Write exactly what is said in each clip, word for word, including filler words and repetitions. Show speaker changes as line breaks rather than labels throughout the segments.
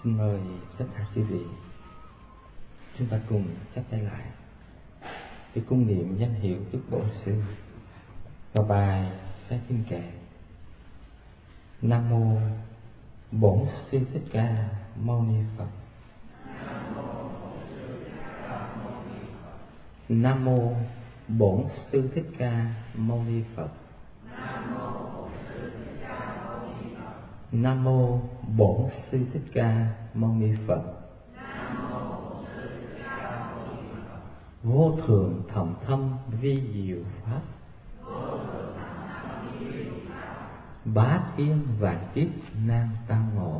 Xin mời tất cả quý vị, chúng ta cùng chắp tay lại để cung niệm danh hiệu Đức Bổn Sư và bài phép kinh kệ. Nam mô Bổn Sư Thích Ca Mâu Ni Phật. Nam mô Bổn Sư Thích Ca Mâu Ni Phật. Nam mô Bổn Sư Thích Ca Mâu Ni Phật. Vô thượng thầm thâm vi diệu pháp, bá thiên vạn kiếp nan tao ngộ.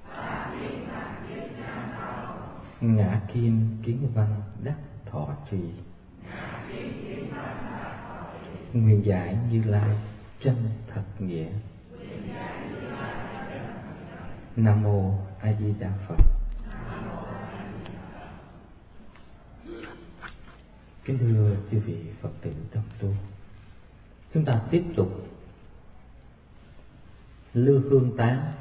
Ngã kim kiến văn đắc thọ trì, nguyện giải Như Lai chân thật nghĩa. Nam mô A Di Đà Phật. Kính thưa chư vị Phật tử tâm tu, chúng ta tiếp tục lưu hương tán,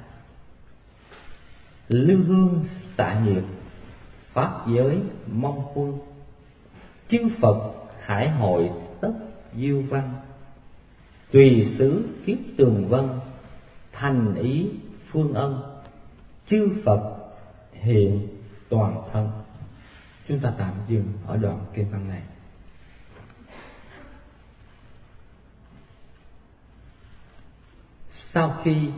lưu hương xạ nhiệt, pháp giới mong quân. Chư Phật hải hội tất diêu văn, tùy xứ kiếp tường vân, thành ý phương ân. Chư Phật hiện toàn thân. Chúng ta tạm dừng ở đoạn kinh văn này. Sau khi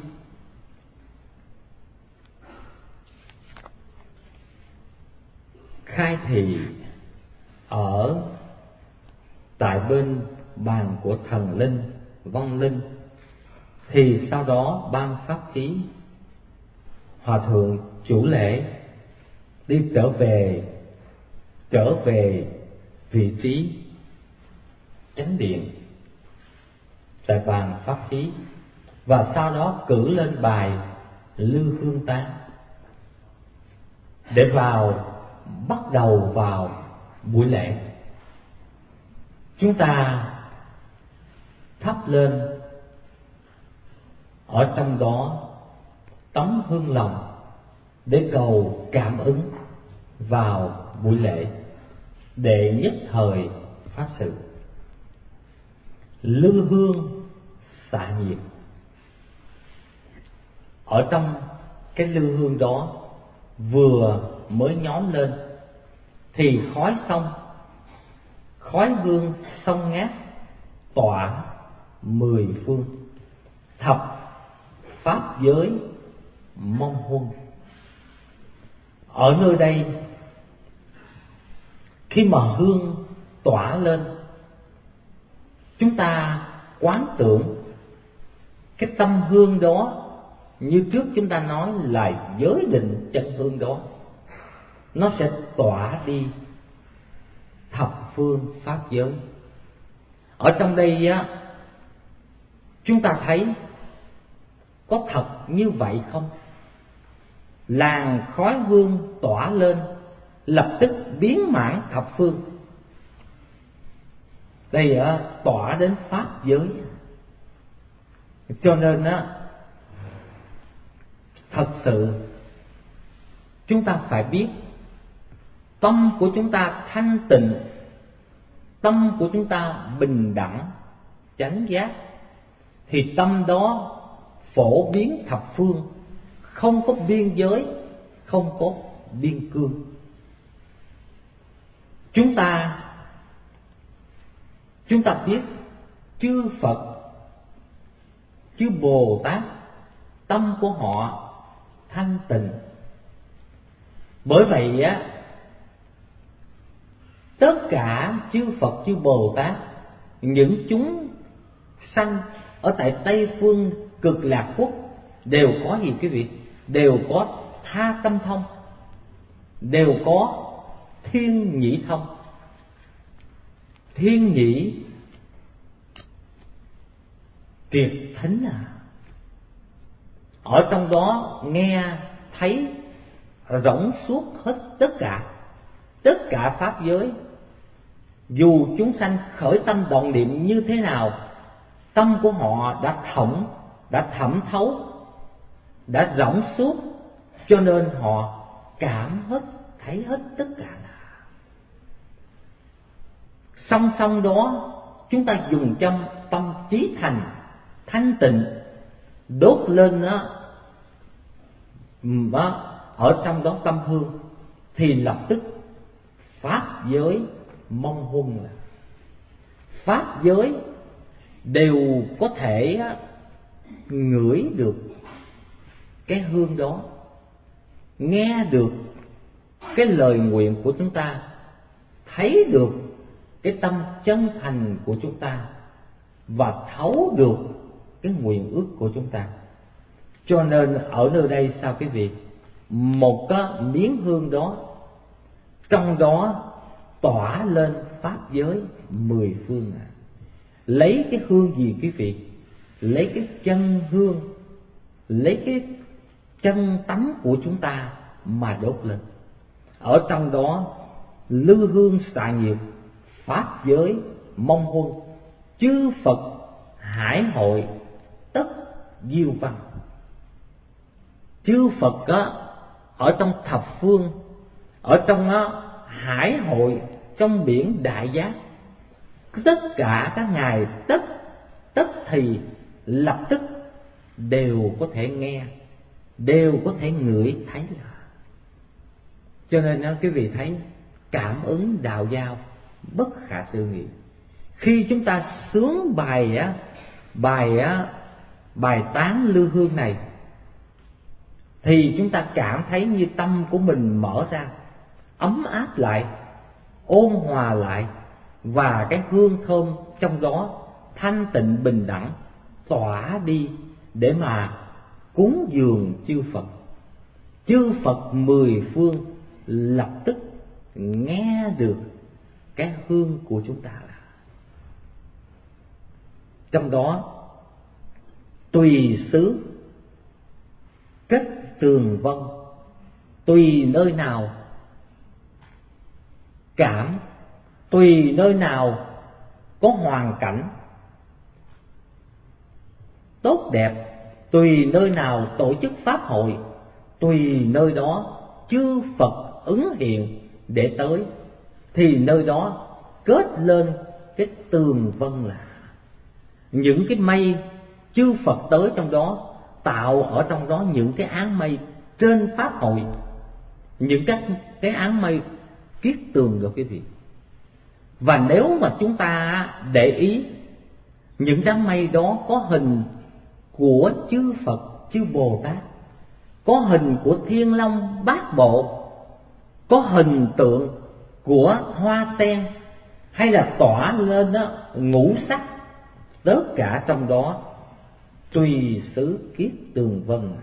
khai thị ở tại bên bàn của thần linh, vong linh, thì sau đó ban pháp khí, Hòa thượng chủ lễ đi trở về trở về vị trí chánh điện tại bàn pháp khí, và sau đó cử lên bài lưu hương tán để vào bắt đầu vào buổi lễ. Chúng ta thắp lên ở trong đó tấm hương lòng để cầu cảm ứng vào buổi lễ, để nhất thời pháp sự. Lưu hương xạ nhiệt, ở trong cái lưu hương đó vừa mới nhóm lên thì khói xong, khói hương xong ngát tỏa mười phương, thập pháp giới mong huân. Ở nơi đây khi mà hương tỏa lên, chúng ta quán tưởng cái tâm hương đó, như trước chúng ta nói là giới định chân hương đó, nó sẽ tỏa đi thập phương pháp giới. Ở trong đây á, chúng ta thấy có thật như vậy không? Làn khói hương tỏa lên, lập tức biến mãn thập phương. Đây á, tỏa đến pháp giới. Cho nên á, thật sự chúng ta phải biết tâm của chúng ta thanh tịnh, tâm của chúng ta bình đẳng, chánh giác, thì tâm đó phổ biến thập phương, không có biên giới, không có biên cương. Chúng ta Chúng ta biết chư Phật, chư Bồ Tát, tâm của họ thanh tịnh. Bởi vậy á, tất cả chư Phật, chư Bồ Tát, những chúng sanh ở tại Tây phương Cực Lạc Quốc đều có gì quý vị? Đều có tha tâm thông, đều có thiên nhĩ thông. Thiên nhĩ triệt thính à, ở trong đó nghe thấy rỗng suốt hết tất cả, tất cả pháp giới. Dù chúng sanh khởi tâm động niệm như thế nào, tâm của họ đã thẩm, đã thẩm thấu, đã rỗng suốt cho nên họ cảm hết, thấy hết tất cả là. Song song đó, chúng ta dùng trong tâm trí thành thanh tịnh đốt lên đó, đó ở trong đó tâm hương, thì lập tức pháp giới mong huân là pháp giới đều có thể ngửi được cái hương đó, nghe được cái lời nguyện của chúng ta, thấy được cái tâm chân thành của chúng ta, và thấu được cái nguyện ước của chúng ta. Cho nên ở nơi đây sao quý vị, một cái miếng hương đó, trong đó tỏa lên pháp giới mười phương à. Lấy cái hương gì quý vị? Lấy cái chân hương, lấy cái chân tánh của chúng ta mà đốt lên. Ở trong đó lư hương xạ nhiệt, pháp giới mong huân, chư Phật hải hội tất diêu văn. Chư Phật á, ở trong thập phương, ở trong á, hải hội, trong biển đại giác, tất cả các ngài tất tất thì lập tức đều có thể nghe, đều có thể ngửi thấy là. Cho nên á, quý vị thấy cảm ứng đạo giao bất khả tư nghị. Khi chúng ta sướng bài á, bài á, bài tán lư hương này, thì chúng ta cảm thấy như tâm của mình mở ra, ấm áp lại, ôn hòa lại, và cái hương thơm trong đó thanh tịnh bình đẳng tỏa đi để mà cúng dường chư Phật. Chư Phật mười phương lập tức nghe được cái hương của chúng ta là. Trong đó tùy xứ kết tường vân, tùy nơi nào cảm, tùy nơi nào có hoàn cảnh tốt đẹp, tùy nơi nào tổ chức pháp hội, tùy nơi đó chư Phật ứng hiện để tới, thì nơi đó kết lên cái tường vân là. Những cái mây chư Phật tới trong đó, tạo ở trong đó những cái áng mây trên pháp hội, những cái, cái áng mây kiết tường được quý vị. Và nếu mà chúng ta để ý, những đám mây đó có hình của chư Phật, chư Bồ Tát, có hình của Thiên Long Bát Bộ, có hình tượng của hoa sen, hay là tỏa lên đó ngũ sắc, tất cả trong đó tùy xứ kiết tường vân.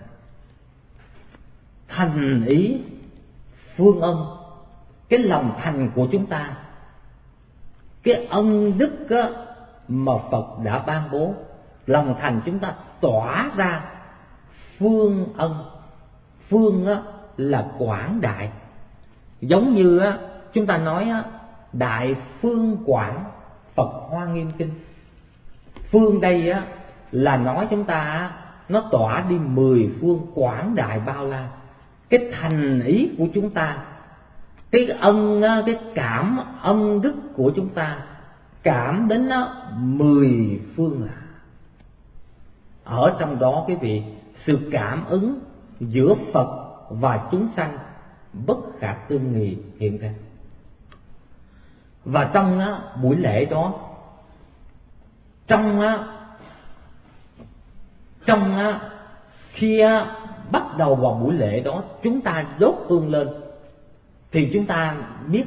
Thành ý phương âm, cái lòng thành của chúng ta, cái ân đức á, mà Phật đã ban bố, lòng thành chúng ta tỏa ra phương ân. Phương á, là quảng đại, giống như á, chúng ta nói á, đại phương quảng Phật Hoa Nghiêm Kinh. Phương đây á, là nói chúng ta á, nó tỏa đi mười phương, quảng đại bao la. Cái thành ý của chúng ta, cái ân, cái cảm ân đức của chúng ta cảm đến nó mười phương là. Ở trong đó quý vị, sự cảm ứng giữa Phật và chúng sanh bất khả tư nghị hiện ra. Và trong á, buổi lễ đó, trong á, trong á, khi á, bắt đầu vào buổi lễ đó, chúng ta đốt hương lên, thì chúng ta biết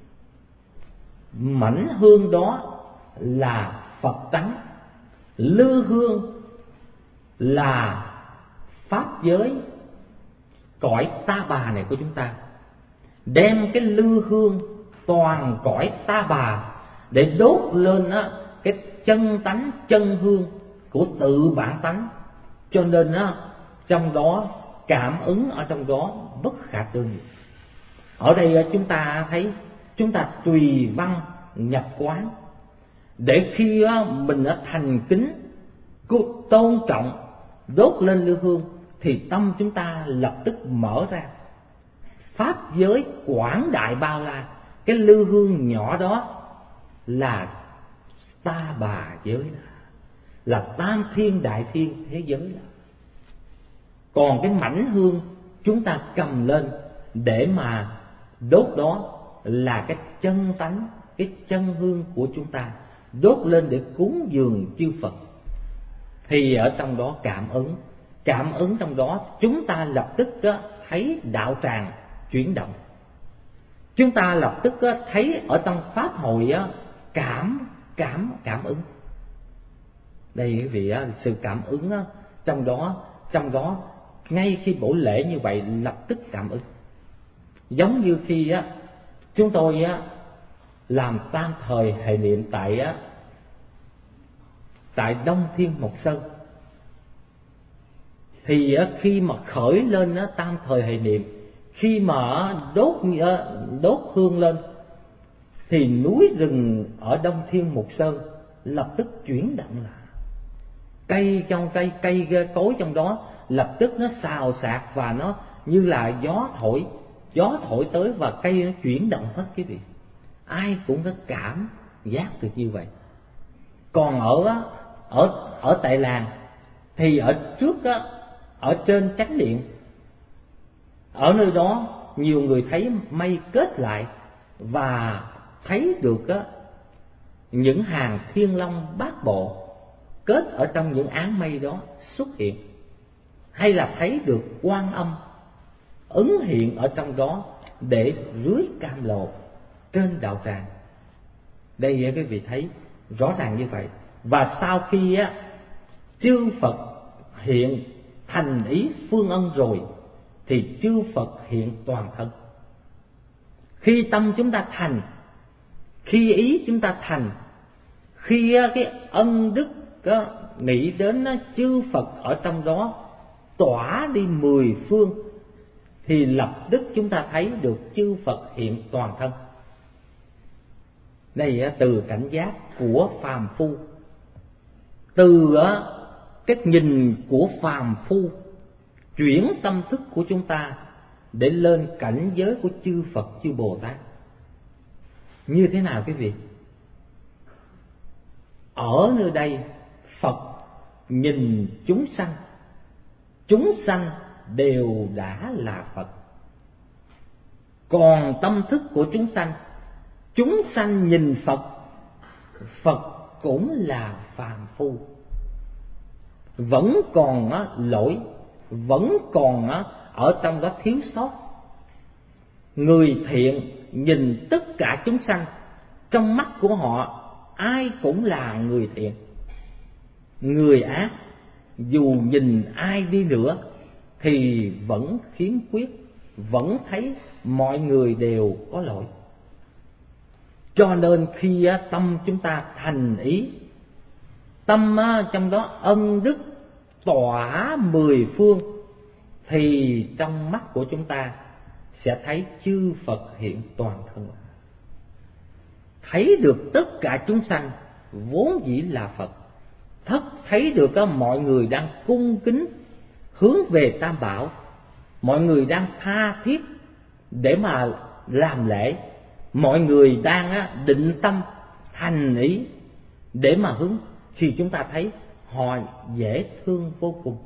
mảnh hương đó là Phật tánh, lư hương là pháp giới cõi ta bà này của chúng ta. Đem cái lư hương toàn cõi ta bà để đốt lên á, cái chân tánh chân hương của tự bản tánh. Cho nên á, trong đó cảm ứng ở trong đó bất khả tư nghị. Ở đây chúng ta thấy chúng ta tùy văn nhập quán, để khi mình thành kính tôn trọng đốt lên lư hương, thì tâm chúng ta lập tức mở ra. Pháp giới quảng đại bao la, cái lư hương nhỏ đó là ta bà giới đó, là tam thiên đại thiên thế giới đó. Còn cái mảnh hương chúng ta cầm lên để mà đốt đó là cái chân tánh, cái chân hương của chúng ta, đốt lên để cúng dường chư Phật. Thì ở trong đó cảm ứng, cảm ứng trong đó chúng ta lập tức đó, thấy đạo tràng chuyển động. Chúng ta lập tức đó, thấy ở trong pháp hội đó, cảm cảm cảm ứng. Đây quý vị, sự cảm ứng đó, trong đó trong đó ngay khi buổi lễ như vậy lập tức cảm ứng. Giống như khi á chúng tôi á làm tam thời hệ niệm tại á tại Đông Thiên Mộc Sơn, thì á, khi mà khởi lên á tam thời hệ niệm, khi mà đốt đốt hương lên thì núi rừng ở Đông Thiên Mộc Sơn lập tức chuyển động lại. Cây trong cây cây cối trong đó lập tức nó xào xạc, và nó như là gió thổi, gió thổi tới và cây nó chuyển động hết quý vị. Ai cũng có cảm giác được như vậy. Còn ở ở ở tại làng thì ở trước á, ở trên chánh điện, ở nơi đó nhiều người thấy mây kết lại và thấy được á những hàng thiên long bát bộ kết ở trong những áng mây đó xuất hiện, hay là thấy được Quan Âm ứng hiện ở trong đó để rưới cam lồ trên đạo tràng. Đây quý vị thấy rõ ràng như vậy. Và sau khi á chư Phật hiện thành ý phương ân rồi thì chư Phật hiện toàn thân. Khi tâm chúng ta thành, khi ý chúng ta thành, khi cái ân đức có nghĩ đến chư Phật ở trong đó tỏa đi mười phương, thì lập tức chúng ta thấy được chư Phật hiện toàn thân. Đây từ cảnh giác của phàm phu, từ cái nhìn của phàm phu chuyển tâm thức của chúng ta để lên cảnh giới của chư Phật chư Bồ Tát. Như thế nào quý vị? Ở nơi đây Phật nhìn chúng sanh, chúng sanh đều đã là Phật. Còn tâm thức của chúng sanh, chúng sanh nhìn Phật, Phật cũng là phàm phu, vẫn còn á, lỗi, vẫn còn á, ở trong đó thiếu sót. Người thiện nhìn tất cả chúng sanh, trong mắt của họ ai cũng là người thiện. Người ác dù nhìn ai đi nữa thì vẫn khiếm khuyết, vẫn thấy mọi người đều có lỗi. Cho nên khi tâm chúng ta thành ý, tâm trong đó ân đức tỏa mười phương, thì trong mắt của chúng ta sẽ thấy chư Phật hiện toàn thân, thấy được tất cả chúng sanh vốn dĩ là Phật, thất thấy được mọi người đang cung kính hướng về Tam Bảo, mọi người đang tha thiết để mà làm lễ, mọi người đang định tâm thành ý để mà hướng, thì chúng ta thấy họ dễ thương vô cùng.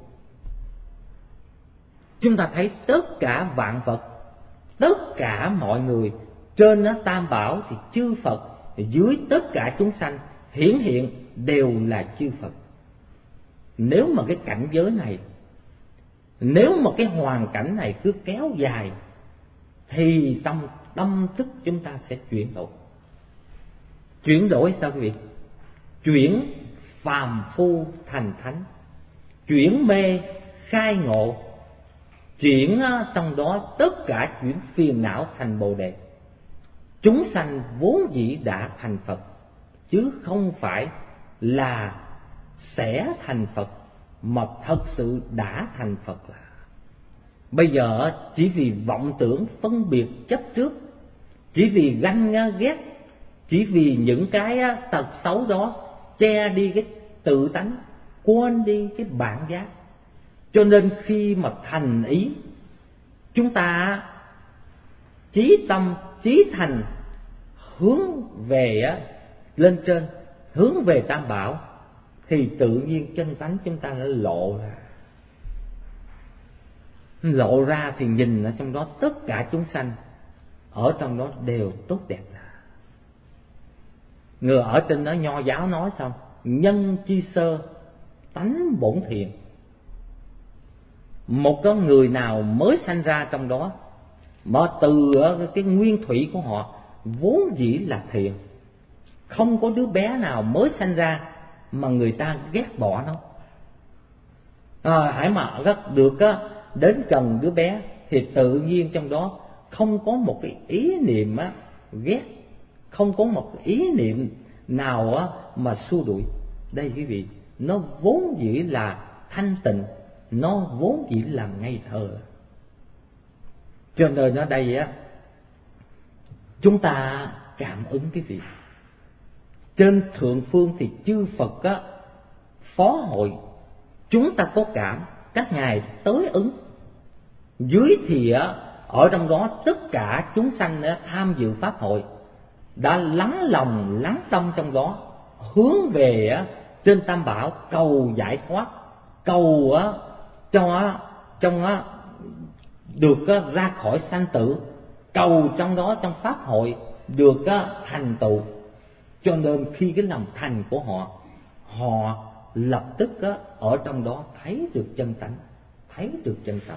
Chúng ta thấy tất cả vạn vật, tất cả mọi người trên Tam Bảo thì chư Phật, dưới tất cả chúng sanh hiển hiện đều là chư Phật. Nếu mà cái cảnh giới này, nếu mà cái hoàn cảnh này cứ kéo dài thì tâm tâm thức chúng ta sẽ chuyển đổi. Chuyển đổi sao quý vị? Chuyển phàm phu thành thánh, chuyển mê khai ngộ, chuyển trong đó tất cả chuyển phiền não thành Bồ Đề. Chúng sanh vốn dĩ đã thành Phật, chứ không phải là sẽ thành Phật, mà thật sự đã thành Phật là. Bây giờ chỉ vì vọng tưởng phân biệt chấp trước, chỉ vì ganh ghét, chỉ vì những cái tật xấu đó che đi cái tự tánh, quên đi cái bản giác, Cho nên khi mà thành ý, chúng ta chí tâm chí thành hướng về lên trên, hướng về Tam Bảo, thì tự nhiên chân tánh chúng ta đã lộ ra. Lộ ra thì nhìn ở trong đó tất cả chúng sanh ở trong đó đều tốt đẹp. Người ở trên đó Nho giáo nói xong, nhân chi sơ tánh bổn thiện. Một cái người nào mới sanh ra trong đó, mà từ cái nguyên thủy của họ vốn dĩ là thiện. Không có đứa bé nào mới sanh ra mà người ta ghét bỏ nó. À, hãy mà được đến gần đứa bé thì tự nhiên trong đó không có một cái ý niệm ghét, không có một cái ý niệm nào mà xua đuổi. Đây quý vị, nó vốn dĩ là thanh tịnh, nó vốn dĩ là ngây thơ. Cho nên ở đây á, chúng ta cảm ứng cái gì? Trên thượng phương thì chư Phật á, phó hội, chúng ta có cảm, các ngài tới ứng. Dưới thì á, ở trong đó tất cả chúng sanh á, tham dự pháp hội đã lắng lòng lắng tâm trong đó, hướng về á, trên Tam Bảo cầu giải thoát, cầu á, cho trong á, được á, ra khỏi sanh tử, cầu trong đó trong pháp hội được á, thành tựu. Cho nên khi cái lòng thành của họ, họ lập tức á, ở trong đó thấy được chân tánh, thấy được chân tâm.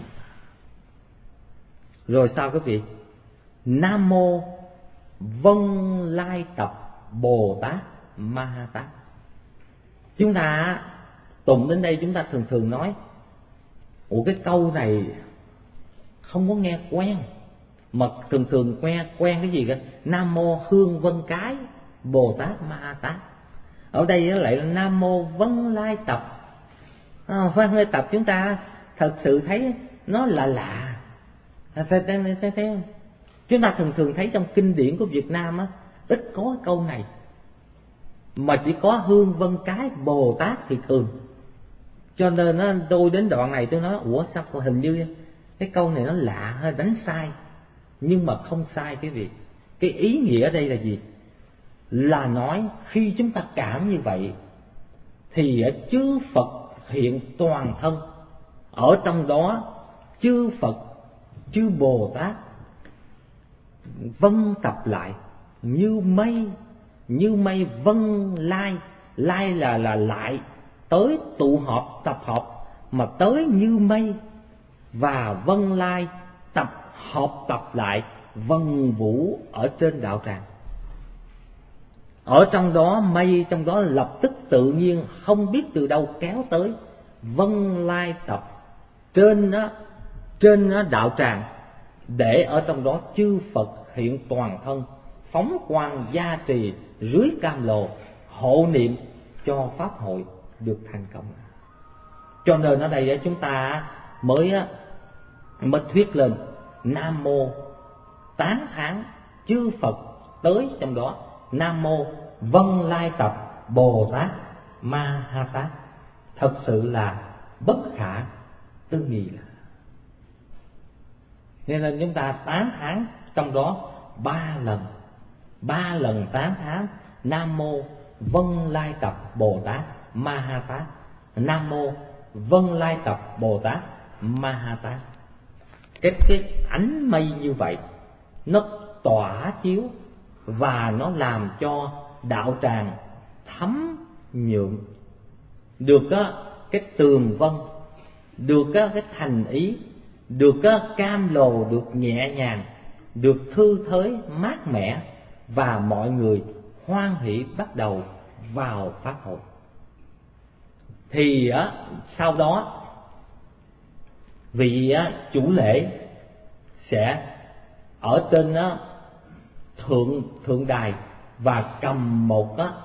Rồi sao quý vị? Nam mô Vân Lai Tập Bồ Tát Ma Ha Tát. Chúng ta tụng đến đây chúng ta thường thường nói, ủa cái câu này không có nghe quen, mà thường thường quen quen cái gì cơ? Nam mô Hương Vân Cái Bồ Tát Ma Ha Tát. Ở đây lại là Nam mô Vân Lai Tập. À, Vân Lai Tập chúng ta thật sự thấy nó là lạ. Thấy, thấy, thấy, thấy không? Chúng ta thường thường thấy trong kinh điển của Việt Nam á, ít có câu này, mà chỉ có Hương Vân Cái Bồ Tát thì thường. Cho nên á, tôi đến đoạn này tôi nói, ủa sao hình như cái câu này nó lạ, hơi đánh sai. Nhưng mà không sai quý vị. Cái ý nghĩa ở đây là gì? Là nói khi chúng ta cảm như vậy thì chư Phật hiện toàn thân, ở trong đó chư Phật, chư Bồ Tát vân tập lại như mây, như mây vân lai. Lai là là lại, tới tụ họp tập hợp, mà tới như mây. Và vân lai tập hợp tập lại vần vũ ở trên đạo tràng. Ở trong đó mây trong đó lập tức tự nhiên không biết từ đâu kéo tới, vân lai tập trên đó, trên đó đạo tràng, để ở trong đó chư Phật hiện toàn thân, phóng quang gia trì dưới cam lồ, hộ niệm cho pháp hội được thành công. Cho nên ở đây chúng ta mới mới thuyết lên Nam mô tán thán chư Phật tới trong đó. Nam mô Vân Lai Tập Bồ Tát Ma Ha Tát. Thật sự là bất khả tư nghị. Nên là chúng ta tán thán trong đó ba lần, ba lần tán thán Nam mô Vân Lai Tập Bồ Tát Ma Ha Tát, Nam mô Vân Lai Tập Bồ Tát Ma Ha Tát. Cái cái ánh mây như vậy nó tỏa chiếu và nó làm cho đạo tràng thấm nhuộm, được á, cái tường vân, được á, cái thành ý, được á, cam lồ được nhẹ nhàng, được thư thới mát mẻ, và mọi người hoan hỷ bắt đầu vào pháp hội. Thì á, sau đó vị á, chủ lễ sẽ ở trên á, thượng thượng đài và cầm một á,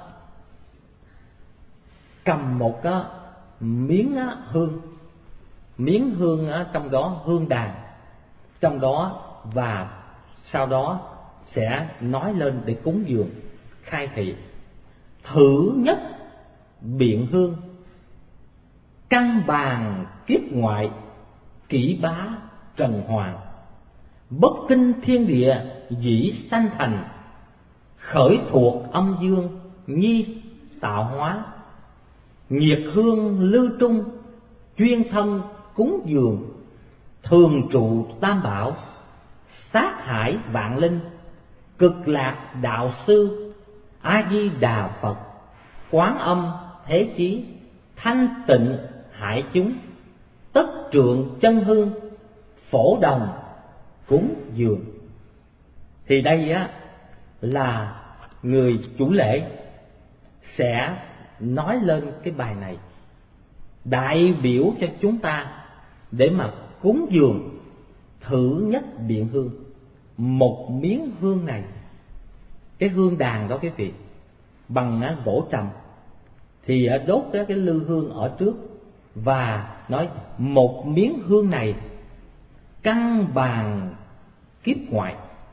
cầm một á, miếng á, hương, miếng hương á, trong đó hương đàn trong đó, và sau đó sẽ nói lên để cúng dường khai thị. Thử nhất biện hương, căn bàn kiếp ngoại, kỷ bá trần hoàng. Bất kinh thiên địa dĩ sanh thành, khởi thuộc âm dương nhi tạo hóa. Nhiệt hương lưu trung, chuyên thân cúng dường, thường trụ tam bảo, sát hải vạn linh. Cực lạc đạo sư, A Di Đà Phật, Quán Âm Thế Chí, thanh tịnh hải chúng. Tất trượng chân hương, phổ đồng cúng dường. Thì đây á là người chủ lễ sẽ nói lên cái bài này, đại biểu cho chúng ta để mà cúng dường thử nhất biện hương. Một miếng hương này, cái hương đàn đó quý vị, bằng gỗ trầm, thì đốt cái lư hương ở trước và nói một miếng hương này căn bàn kiếp ngoại.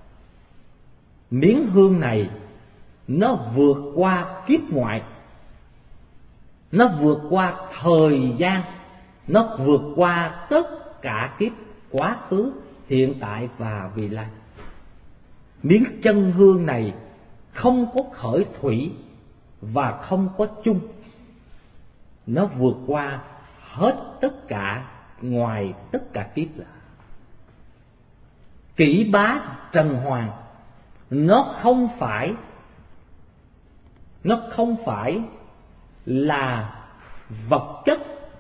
Miếng hương này nó vượt qua kiếp ngoại, nó vượt qua thời gian, nó vượt qua tất cả kiếp quá khứ, hiện tại và vị lai. Miếng chân hương này không có khởi thủy và không có chung, nó vượt qua hết tất cả, ngoài tất cả kiếp là kỷ bá trần hoàng. Nó không phải nó không phải là vật chất,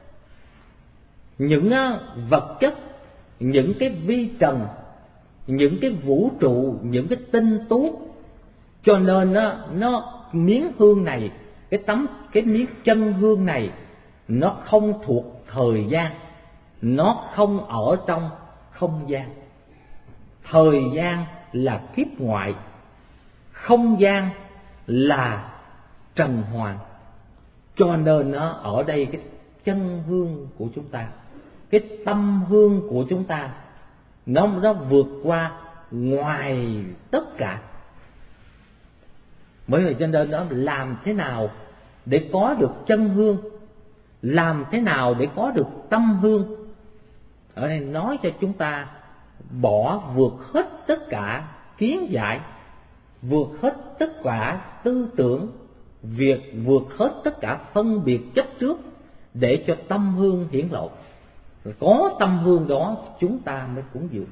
những vật chất, những cái vi trần, những cái vũ trụ, những cái tinh tú. Cho nên nó, nó miếng hương này, cái tấm cái miếng chân hương này, nó không thuộc thời gian, nó không ở trong không gian. Thời gian là kiếp ngoại, không gian là trần hoàng. Cho nên nó ở đây cái chân hương của chúng ta, cái tâm hương của chúng ta, nó nó vượt qua ngoài tất cả. Bởi vậy cho nên nó làm thế nào để có được chân hương, làm thế nào để có được tâm hương. Ở đây nói cho chúng ta bỏ vượt hết tất cả kiến giải, vượt hết tất cả tư tưởng, việc vượt hết tất cả phân biệt chấp trước, để cho tâm hương hiển lộ. Có tâm hương đó chúng ta mới cúng dường.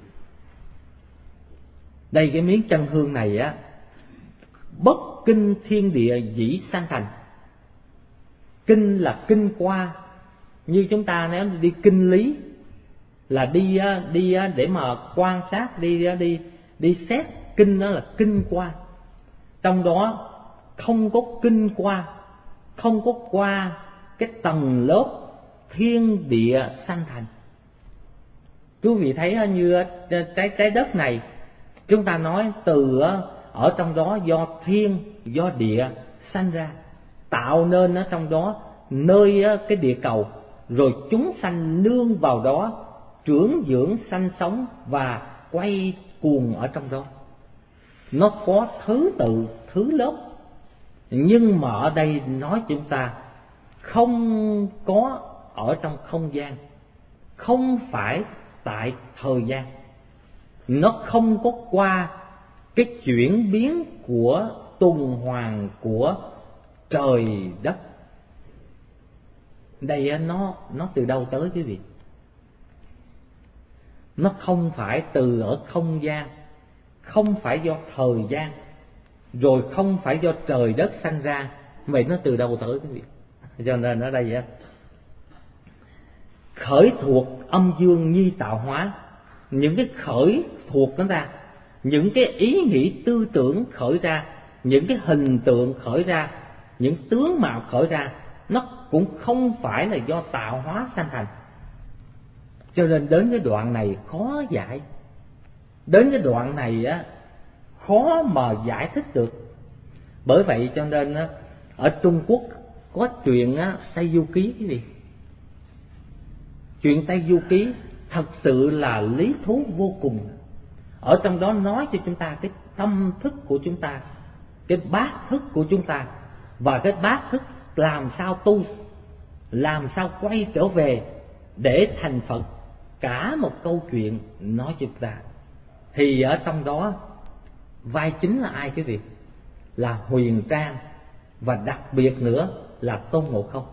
Đây cái miếng chân hương này á, bất kinh thiên địa dĩ sanh thành. Kinh là kinh qua, như chúng ta nếu đi kinh lý là đi đi để mà quan sát, đi đi đi xét. Kinh đó là kinh qua, trong đó không có kinh qua, không có qua cái tầng lớp thiên địa sanh thành. Quý vị thấy như trái trái đất này, chúng ta nói từ ở trong đó do thiên, do địa sanh ra, tạo nên ở trong đó nơi cái địa cầu, rồi chúng sanh nương vào đó, trưởng dưỡng sanh sống và quay cuồng ở trong đó. Nó có thứ tự, thứ lớp. Nhưng mà ở đây nói chúng ta không có ở trong không gian, không phải tại thời gian, nó không có qua cái chuyển biến của tuần hoàn của trời đất. Đây nó nó từ đâu tới quý vị? Nó không phải từ ở không gian, không phải do thời gian, rồi không phải do trời đất sanh ra. Vậy nó từ đâu tới quý vị? Cho nên ở đây khởi thuộc âm dương nhi tạo hóa. Những cái khởi thuộc nó ra, những cái ý nghĩ tư tưởng khởi ra, những cái hình tượng khởi ra, những tướng mạo khởi ra, nó cũng không phải là do tạo hóa sanh thành. Cho nên đến cái đoạn này khó giải. Đến cái đoạn này á, khó mà giải thích được. Bởi vậy cho nên á, ở Trung Quốc có chuyện á, Tây Du Ký cái gì? Chuyện Tây Du Ký thật sự là lý thú vô cùng. Ở trong đó nói cho chúng ta cái tâm thức của chúng ta, cái bát thức của chúng ta, và cái bát thức làm sao tu, làm sao quay trở về để thành Phật. Cả một câu chuyện nói cho chúng ta. Thì ở trong đó vai chính là ai quý vị? Là Huyền Trang, và đặc biệt nữa là Tôn Ngộ Không.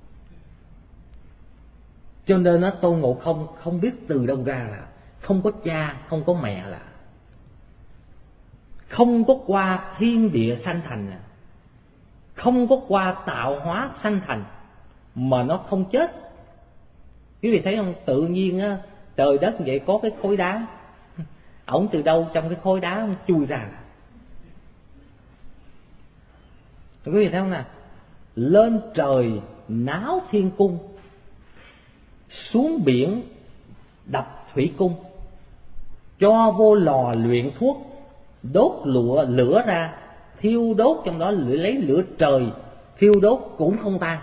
Cho nên nó Tôn Ngộ Không không biết từ đâu ra, là không có cha, không có mẹ, là không có qua thiên địa sanh thành, không có qua tạo hóa sanh thành, mà nó không chết. Quý vị thấy không? Tự nhiên á, trời đất vậy có cái khối đá, ổng từ đâu trong cái khối đá ổng chui ra. Quý vị thấy không nào? Lên trời náo thiên cung, xuống biển đập thủy cung, cho vô lò luyện thuốc, đốt lụa lửa ra, thiêu đốt trong đó, lấy lửa trời thiêu đốt cũng không tan,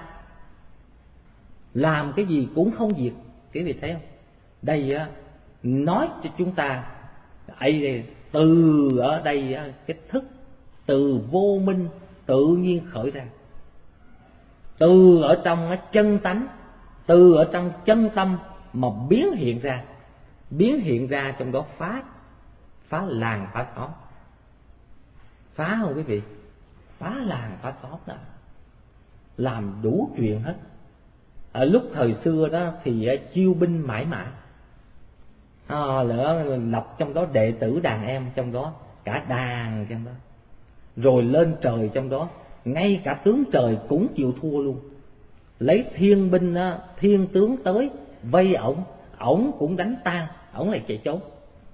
làm cái gì cũng không diệt. Quý vị thấy không? Đây á, nói cho chúng ta ấy, từ ở đây á, cái thức từ vô minh tự nhiên khởi ra, từ ở trong cái chân tánh, từ ở trong chân tâm mà biến hiện ra, biến hiện ra trong đó phá phá làng phá xóm. Phá không quý vị? Phá làng phá xóm đó, làm đủ chuyện hết. Ở lúc thời xưa đó thì chiêu binh mãi mãi, à, lỡ lập trong đó đệ tử đàn em trong đó, cả đàn trong đó, rồi lên trời trong đó, ngay cả tướng trời cũng chịu thua luôn. Lấy thiên binh thiên tướng tới vây ổng, ổng cũng đánh tan, ổng lại chạy trốn.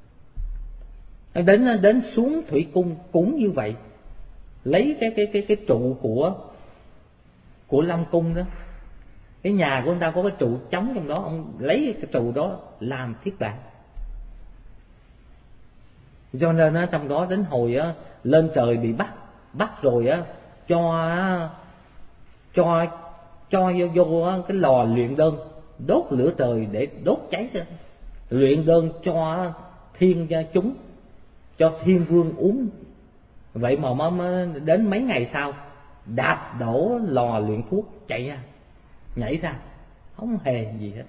Đến đến xuống thủy cung cũng như vậy, lấy cái cái cái cái trụ của của Long Cung đó, cái nhà của người ta có cái trụ trống trong đó, ông lấy cái trụ đó làm thiết bản. Cho nên á, trong đó đến hồi á, lên trời bị bắt bắt rồi á, cho cho cho vô, vô cái lò luyện đơn, đốt lửa trời để đốt cháy ra, luyện đơn cho thiên gia chúng, cho thiên vương uống. Vậy mà mới đến mấy ngày sau đạp đổ lò luyện thuốc chạy ra, nhảy ra, không hề gì hết.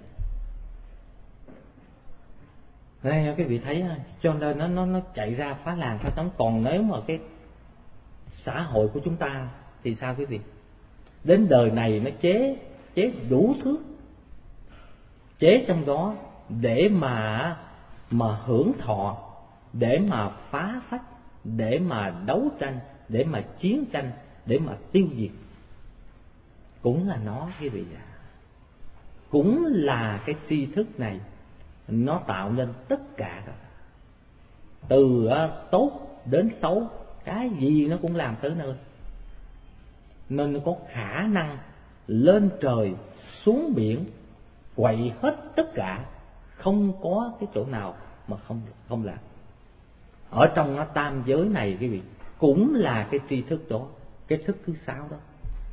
Đây quý vị thấy, cho nên nó nó nó chạy ra phá làng phá xóm. Còn nếu mà cái xã hội của chúng ta thì sao quý vị? Đến đời này nó chế chế đủ thứ, chế trong đó để mà mà hưởng thọ, để mà phá phách, để mà đấu tranh, để mà chiến tranh, để mà tiêu diệt. Cũng là nó quý vị ạ. Cũng là cái tri thức này nó tạo nên tất cả đó. Từ tốt đến xấu, cái gì nó cũng làm tới nơi. Nên nó có khả năng lên trời xuống biển, quậy hết tất cả, không có cái chỗ nào mà không không làm. Ở trong nó tam giới này quý vị, cũng là cái tri thức đó, cái thức thứ sáu đó.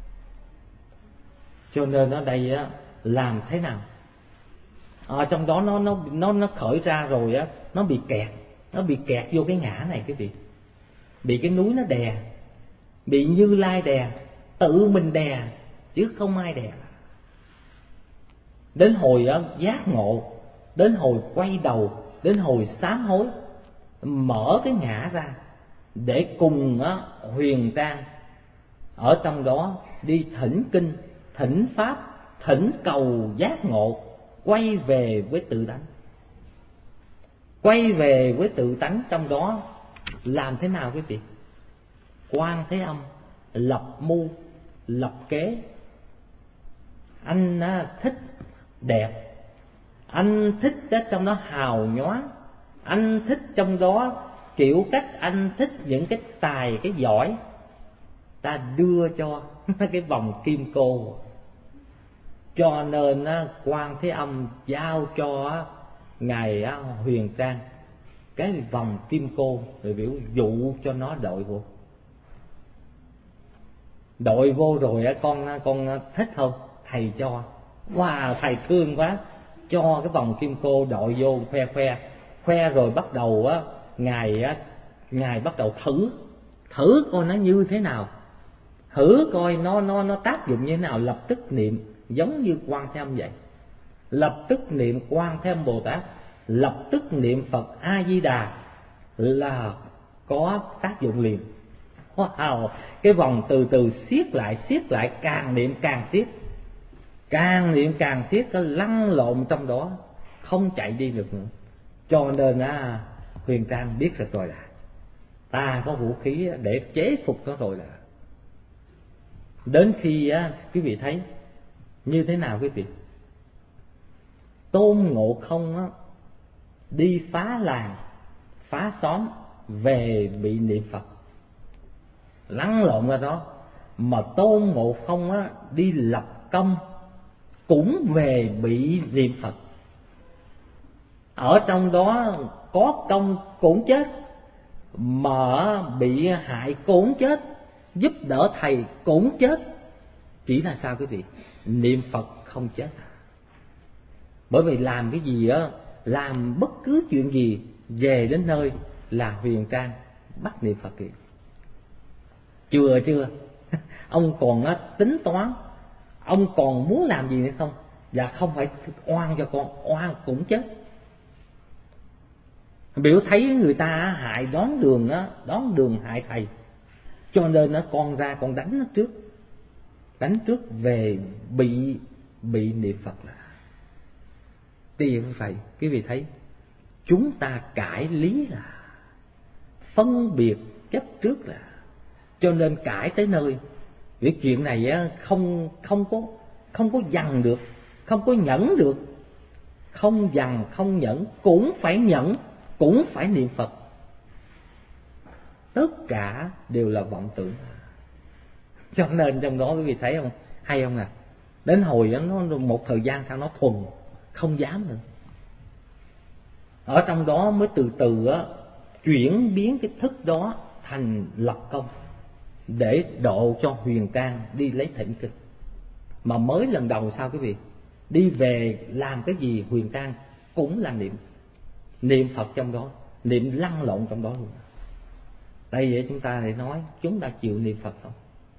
Cho nên ở đây á, làm thế nào? Ở trong đó nó nó nó nó khởi ra rồi á, nó bị kẹt, nó bị kẹt vô cái ngã này quý vị, bị cái núi nó đè, bị Như Lai đè, tự mình đè chứ không ai đè. Đến hồi á, giác ngộ, đến hồi quay đầu, đến hồi sám hối, mở cái ngã ra để cùng á, Huyền Trang ở trong đó đi thỉnh kinh, thỉnh pháp, thỉnh cầu giác ngộ, quay về với tự tánh. Quay về với tự tánh trong đó làm thế nào quý vị? Quan Thế Âm lập mưu, lập kế. Anh thích đẹp, anh thích cái trong đó hào nhoáng, anh thích trong đó kiểu cách, anh thích những cái tài, cái giỏi. Ta đưa cho cái vòng kim cô. Cho nên Quan Thế Âm giao cho ngài Huyền Trang cái vòng kim cô, rồi biểu dụ cho nó đội vô. Đội vô rồi con con thích không? Thầy cho. Wow, thầy thương quá, cho cái vòng kim cô đội vô, khoe khoe khoe rồi bắt đầu á, ngài á, ngài bắt đầu thử thử coi nó như thế nào, thử coi nó nó nó tác dụng như thế nào. Lập tức niệm giống như Quan Thế Âm vậy. Lập tức niệm Quan Thế Âm Bồ Tát, lập tức niệm Phật A Di Đà là có tác dụng liền. Wow, cái vòng từ từ siết lại, siết lại, càng niệm càng siết, càng niệm càng siết, nó lăn lộn trong đó, không chạy đi được nữa. Cho nên á, Huyền Trang biết được rồi là ta có vũ khí để chế phục nó rồi. Là đến khi á, quý vị thấy như thế nào quý vị? Tôn Ngộ Không á, đi phá làng, phá xóm, về bị niệm Phật, lăn lộn ra đó. Mà Tôn Ngộ Không á, đi lập công, cũng về bị niệm Phật. Ở trong đó có công cũng chết, mà bị hại cũng chết, giúp đỡ thầy cũng chết. Chỉ là sao quý vị? Niệm Phật không chết. Bởi vì làm cái gì á, làm bất cứ chuyện gì, về đến nơi là Huyền Trang bắt niệm Phật kìa. Chưa chưa ông còn á, tính toán, ông còn muốn làm gì nữa không? Dạ không phải oan cho con, oan cũng chết. Biểu thấy người ta hại đón đường á, đón đường hại thầy, cho nên nó con ra con đánh nó trước, đánh trước về bị bị niệm Phật. Là thì như vậy quý vị thấy chúng ta cãi lý là phân biệt chấp trước, là cho nên cãi tới nơi. Việc chuyện này á, không không có không có dằn được, không có nhẫn được, không dằn không nhẫn, cũng phải nhẫn, cũng phải niệm Phật. Tất cả đều là vọng tưởng. Cho nên trong đó quý vị thấy không, hay không à? Đến hồi đó, nó một thời gian sau nó thuần, không dám nữa. Ở trong đó mới từ từ á, chuyển biến cái thức đó thành lập công, để độ cho Huyền Trang đi lấy thỉnh kinh. Mà mới lần đầu sao quý vị? Đi về làm cái gì Huyền Trang cũng là niệm, niệm Phật trong đó, niệm lăn lộn trong đó luôn. Đây vậy chúng ta để nói chúng ta chịu niệm Phật không,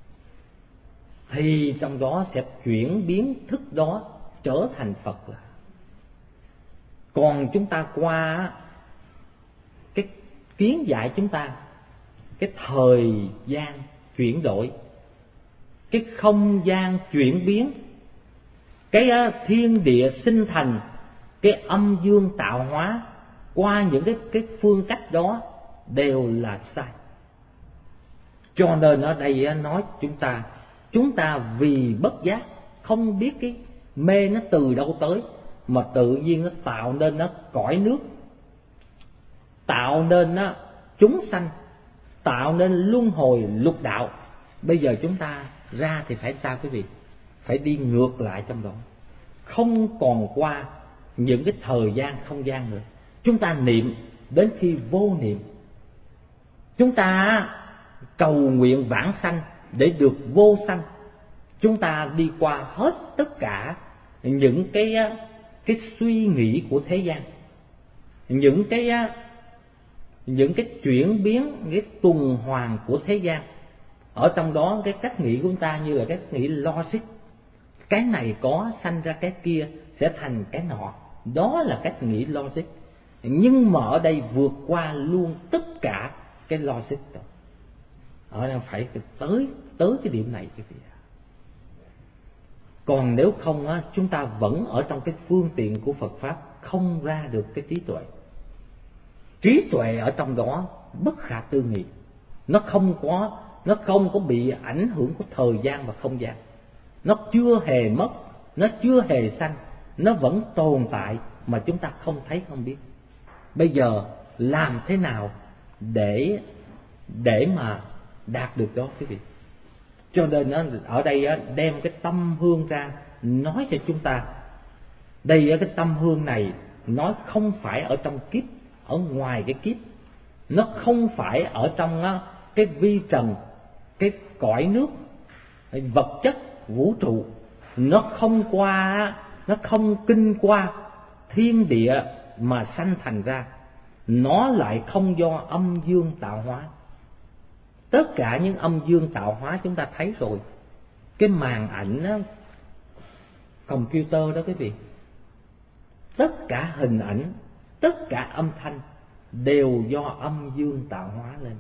thì trong đó sẽ chuyển biến thức đó trở thành Phật. Là còn chúng ta qua cái kiến giải chúng ta, cái thời gian chuyển đổi, cái không gian chuyển biến, cái thiên địa sinh thành, cái âm dương tạo hóa, qua những cái, cái phương cách đó đều là sai. Cho nên ở đây nói chúng ta chúng ta vì bất giác, không biết cái mê nó từ đâu tới, mà tự nhiên nó tạo nên nó cõi nước, tạo nên nó chúng sanh, tạo nên luân hồi lục đạo. Bây giờ chúng ta ra thì phải sao quý vị? Phải đi ngược lại trong đó, không còn qua những cái thời gian không gian nữa. Chúng ta niệm đến khi vô niệm, chúng ta cầu nguyện vãng sanh để được vô sanh. Chúng ta đi qua hết tất cả những cái cái suy nghĩ của thế gian, những cái những cái chuyển biến, cái tuần hoàn của thế gian. Ở trong đó cái cách nghĩ của chúng ta như là cách nghĩ logic, cái này có sanh ra cái kia sẽ thành cái nọ, đó là cách nghĩ logic. Nhưng mà ở đây vượt qua luôn tất cả cái logic đó. Ở đây phải tới tới cái điểm này quý vị. Còn nếu không á, chúng ta vẫn ở trong cái phương tiện của Phật pháp, không ra được cái trí tuệ. Trí tuệ ở trong đó bất khả tư nghị, nó không có nó không có bị ảnh hưởng của thời gian và không gian. Nó chưa hề mất, nó chưa hề sanh, nó vẫn tồn tại mà chúng ta không thấy không biết. Bây giờ làm thế nào để để mà đạt được đó quý vị? Cho nên ở đây đem cái tâm hương ra nói cho chúng ta. Đây cái tâm hương này nói không phải ở trong kiếp, ở ngoài cái kiếp. Nó không phải ở trong cái vi trần, cái cõi nước, vật chất vũ trụ. Nó không qua, nó không kinh qua thiên địa mà sanh thành ra. Nó lại không do âm dương tạo hóa. Tất cả những âm dương tạo hóa chúng ta thấy rồi. Cái màn ảnh đó, computer đó quý vị. Tất cả hình ảnh, tất cả âm thanh đều do âm dương tạo hóa lên,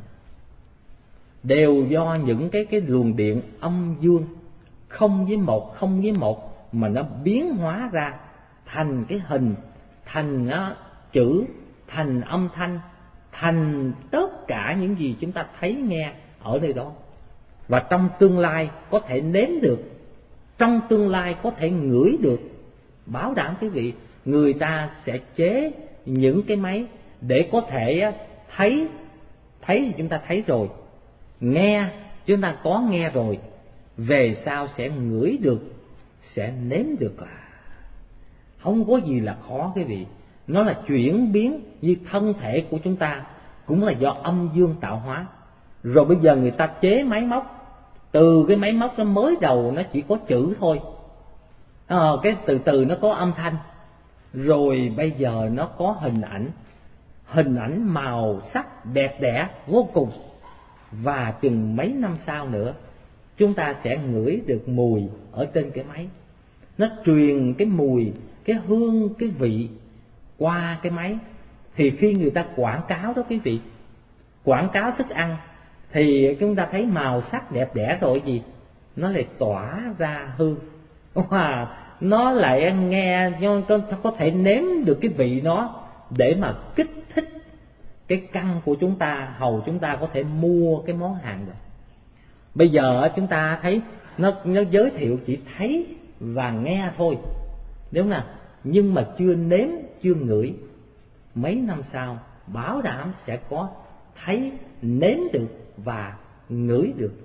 đều do những cái cái luồng điện âm dương không với một, không với một mà nó biến hóa ra thành cái hình, thành nó chữ, thành âm thanh, thành tất cả những gì chúng ta thấy nghe ở nơi đó. Và trong tương lai có thể nếm được, trong tương lai có thể ngửi được. Bảo đảm quý vị, người ta sẽ chế những cái máy để có thể thấy, thấy thì chúng ta thấy rồi, nghe chúng ta có nghe rồi, về sau sẽ ngửi được, sẽ nếm được. À, không có gì là khó quý vị. Nó là chuyển biến, như thân thể của chúng ta cũng là do âm dương tạo hóa. Rồi bây giờ người ta chế máy móc, từ cái máy móc nó mới đầu nó chỉ có chữ thôi, à, cái từ từ nó có âm thanh, rồi bây giờ nó có hình ảnh, hình ảnh màu sắc đẹp đẽ vô cùng. Và chừng mấy năm sau nữa chúng ta sẽ ngửi được mùi ở trên cái máy. Nó truyền cái mùi, cái hương, cái vị qua cái máy. Thì khi người ta quảng cáo đó quý vị, quảng cáo thức ăn, thì chúng ta thấy màu sắc đẹp đẽ rồi gì, nó lại tỏa ra hương. Wow, nó lại nghe, có, có thể nếm được cái vị nó để mà kích thích cái căn của chúng ta, hầu chúng ta có thể mua cái món hàng đó. Bây giờ chúng ta thấy nó, nó giới thiệu chỉ thấy và nghe thôi, đúng không? Nhưng mà chưa nếm, chưa ngửi. Mấy năm sau bảo đảm sẽ có thấy, nếm được và ngửi được.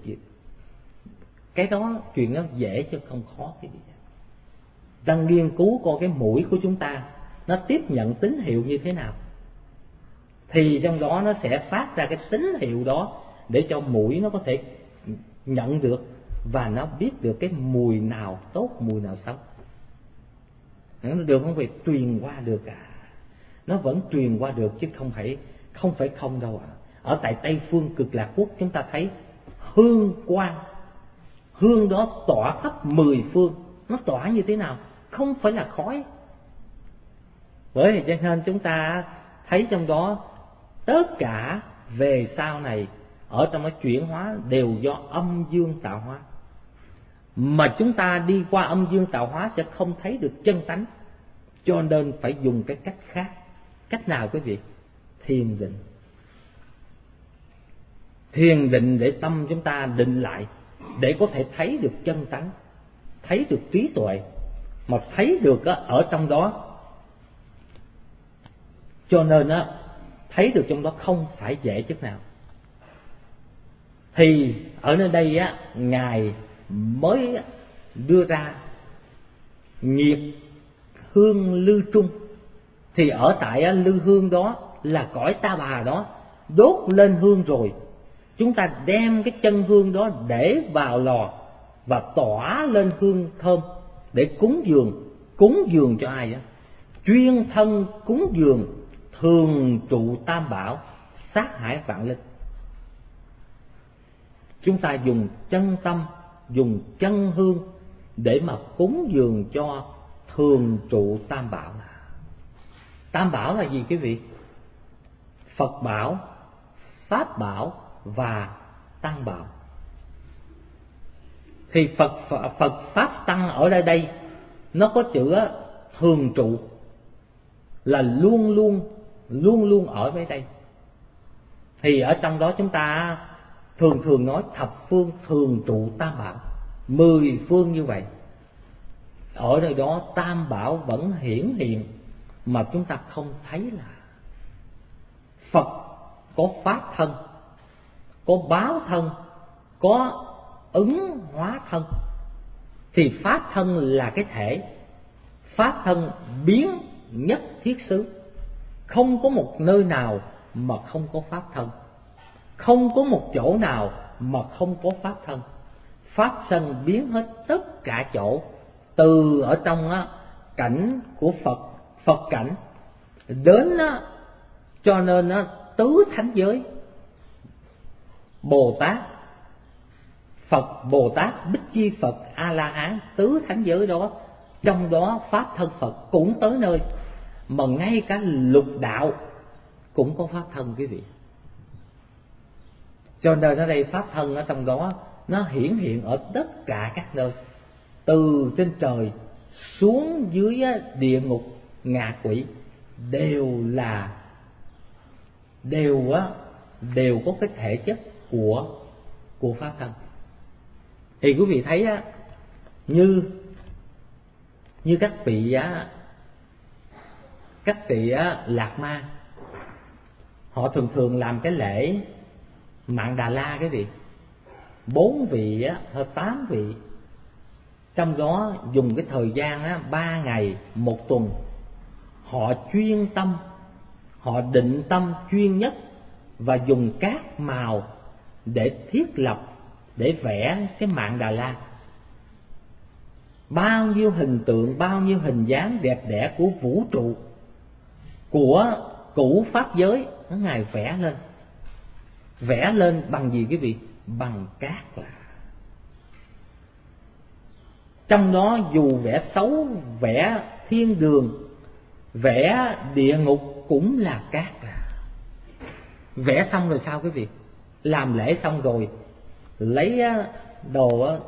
Cái đó chuyện nó dễ chứ không khó. Cái gì ta nghiên cứu coi cái mũi của chúng ta nó tiếp nhận tín hiệu như thế nào, thì trong đó nó sẽ phát ra cái tín hiệu đó để cho mũi nó có thể nhận được và nó biết được cái mùi nào tốt, mùi nào xấu. Nó được không phải truyền qua được à? Nó vẫn truyền qua được chứ không phải không phải không đâu ạ. À. Ở tại Tây phương Cực Lạc Quốc chúng ta thấy hương quang, hương đó tỏa khắp mười phương. Nó tỏa như thế nào? Không phải là khói. Bởi vì cho nên chúng ta thấy trong đó tất cả về sau này ở trong cái chuyển hóa đều do âm dương tạo hóa. Mà chúng ta đi qua âm dương tạo hóa sẽ không thấy được chân tánh, cho nên phải dùng cái cách khác. Cách nào quý vị? Thiền định. Thiền định để tâm chúng ta định lại, để có thể thấy được chân tánh, thấy được trí tuệ, mà thấy được ở trong đó. Cho nên thấy được trong đó không phải dễ chút nào. Thì ở nơi đây á, Ngài mới đưa ra nhiệt hương lư trung. Thì ở tại lư hương đó là cõi Ta Bà đó, đốt lên hương rồi, chúng ta đem cái chân hương đó để vào lò và tỏa lên hương thơm để cúng dường. Cúng dường cho ai á? Chuyên thân cúng dường thường trụ Tam Bảo, sát hải vạn linh. Chúng ta dùng chân tâm, dùng chân hương để mà cúng dường cho thường trụ Tam Bảo. Tam Bảo là gì quý vị? Phật bảo, Pháp bảo và Tăng bảo. Thì Phật, Phật Pháp Tăng ở đây đây nó có chữ thường trụ, là luôn luôn luôn luôn ở với đây. Thì ở trong đó chúng ta thường thường nói thập phương thường trụ Tam Bảo, mười phương như vậy. Ở nơi đó Tam Bảo vẫn hiển hiện mà chúng ta không thấy. Là Phật có pháp thân, có báo thân, có ứng hóa thân. Thì pháp thân là cái thể, pháp thân biến nhất thiết xứ. Không có một nơi nào mà không có pháp thân, không có một chỗ nào mà không có pháp thân. Pháp thân biến hết tất cả chỗ, từ ở trong á, cảnh của Phật, Phật cảnh, đến á, cho nên á, tứ thánh giới, Bồ Tát, Phật Bồ Tát, Bích Chi Phật, A La Hán, tứ thánh giới đó trong đó pháp thân Phật cũng tới nơi, mà ngay cả lục đạo cũng có pháp thân quý vị. Cho nên ở đây pháp thân ở trong đó nó hiển hiện ở tất cả các nơi, từ trên trời xuống dưới địa ngục ngạ quỷ, đều là đều á đều có cái thể chất của của pháp thân. Thì quý vị thấy á, như như các vị á các vị á, Lạc Ma, họ thường thường làm cái lễ Mạn Đà La cái vị, bốn vị á hay tám vị, trong đó dùng cái thời gian á ba ngày một tuần, họ chuyên tâm, họ định tâm chuyên nhất và dùng cát màu để thiết lập, để vẽ cái Mạn Đà La. Bao nhiêu hình tượng, bao nhiêu hình dáng đẹp đẽ của vũ trụ, của cửu pháp giới, Ngài vẽ lên. Vẽ lên bằng gì quý vị? Bằng cát. Là trong đó dù vẽ xấu, vẽ thiên đường, vẽ địa ngục cũng là cát. Là vẽ xong rồi sao quý vị? Làm lễ xong rồi lấy đồ,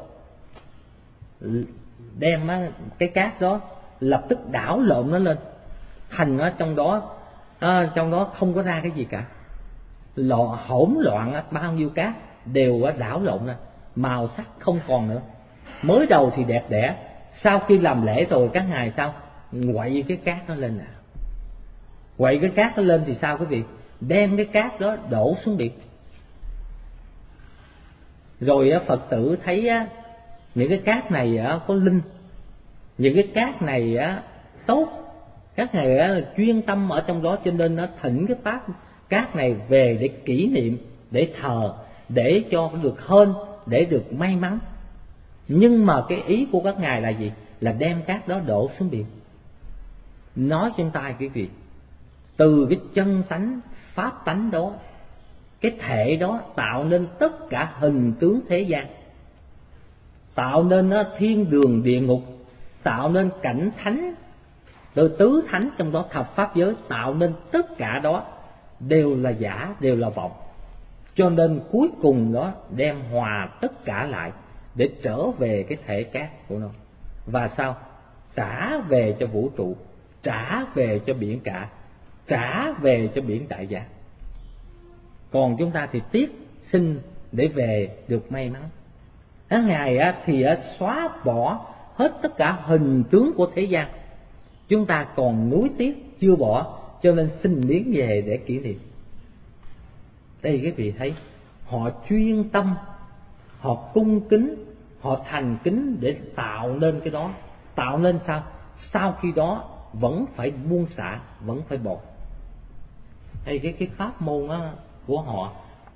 đem cái cát đó lập tức đảo lộn nó lên, thành ở trong đó à, trong đó không có ra cái gì cả, lọ hỗn loạn, bao nhiêu cát đều đảo lộn lên, màu sắc không còn nữa. Mới đầu thì đẹp đẽ, sau khi làm lễ rồi các ngài sao quậy cái cát nó lên nè, quậy cái cát nó lên thì sao quý vị? Đem cái cát đó đổ xuống biển. Rồi Phật tử thấy những cái cát này có linh, những cái cát này tốt, các ngài chuyên tâm ở trong đó, cho nên nó thỉnh cái pháp cát này về để kỷ niệm, để thờ, để cho được hên, để được may mắn. Nhưng mà cái ý của các ngài là gì? Là đem cát đó đổ xuống biển. Nói chúng ta quý vị, từ cái chân tánh pháp tánh đó, cái thể đó tạo nên tất cả hình tướng thế gian, tạo nên thiên đường địa ngục, tạo nên cảnh thánh, từ tứ thánh trong đó thập pháp giới, tạo nên tất cả đó đều là giả, đều là vọng. Cho nên cuối cùng đó đem hòa tất cả lại để trở về cái thể cát của nó. Và sao? Trả về cho vũ trụ, trả về cho biển cả, trả về cho biển đại giác. Còn chúng ta thì tiếc xin để về được may mắn. Cái Ngài thì xóa bỏ hết tất cả hình tướng của thế gian, chúng ta còn nuối tiếc chưa bỏ, cho nên xin miếng về để kỷ niệm. Đây các vị thấy, họ chuyên tâm, họ cung kính, họ thành kính để tạo nên cái đó. Tạo nên sao? Sau khi đó vẫn phải buông xả, vẫn phải bỏ. Đây cái cái pháp môn á, của họ,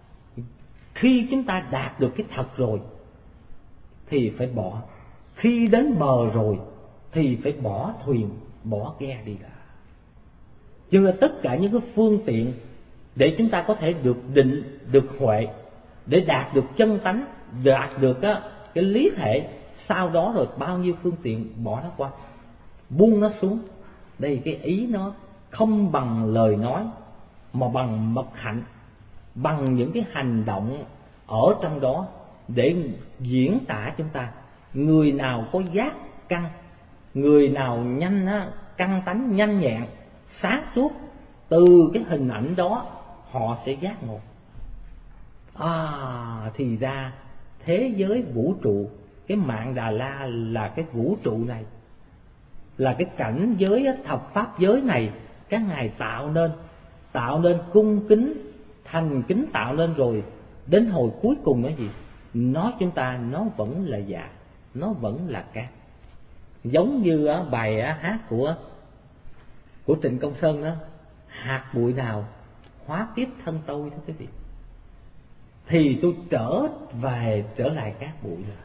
khi chúng ta đạt được cái thật rồi thì phải bỏ, khi đến bờ rồi thì phải bỏ thuyền, bỏ ghe đi cả. Cho nên tất cả những cái phương tiện để chúng ta có thể được định, được huệ, để đạt được chân tánh, đạt được á, cái lý thể, sau đó rồi bao nhiêu phương tiện bỏ nó qua, buông nó xuống. Đây cái ý nó không bằng lời nói, mà bằng mật hạnh, bằng những cái hành động ở trong đó để diễn tả chúng ta. Người nào có giác căn, người nào nhanh á, căn tánh nhanh nhẹn, sáng suốt, từ cái hình ảnh đó họ sẽ giác ngộ. À, thì ra thế giới vũ trụ, cái Mạn Đà La là cái vũ trụ này, là cái cảnh giới thập pháp giới này các ngài tạo nên, tạo nên cung kính, thành kính tạo nên rồi, đến hồi cuối cùng nó gì? Nó chúng ta nó vẫn là giả, nó vẫn là cát. Giống như bài hát của của Trịnh Công Sơn đó, hạt bụi nào hóa tiếp thân tôi đó quý vị, thì tôi trở về trở lại cát bụi. Là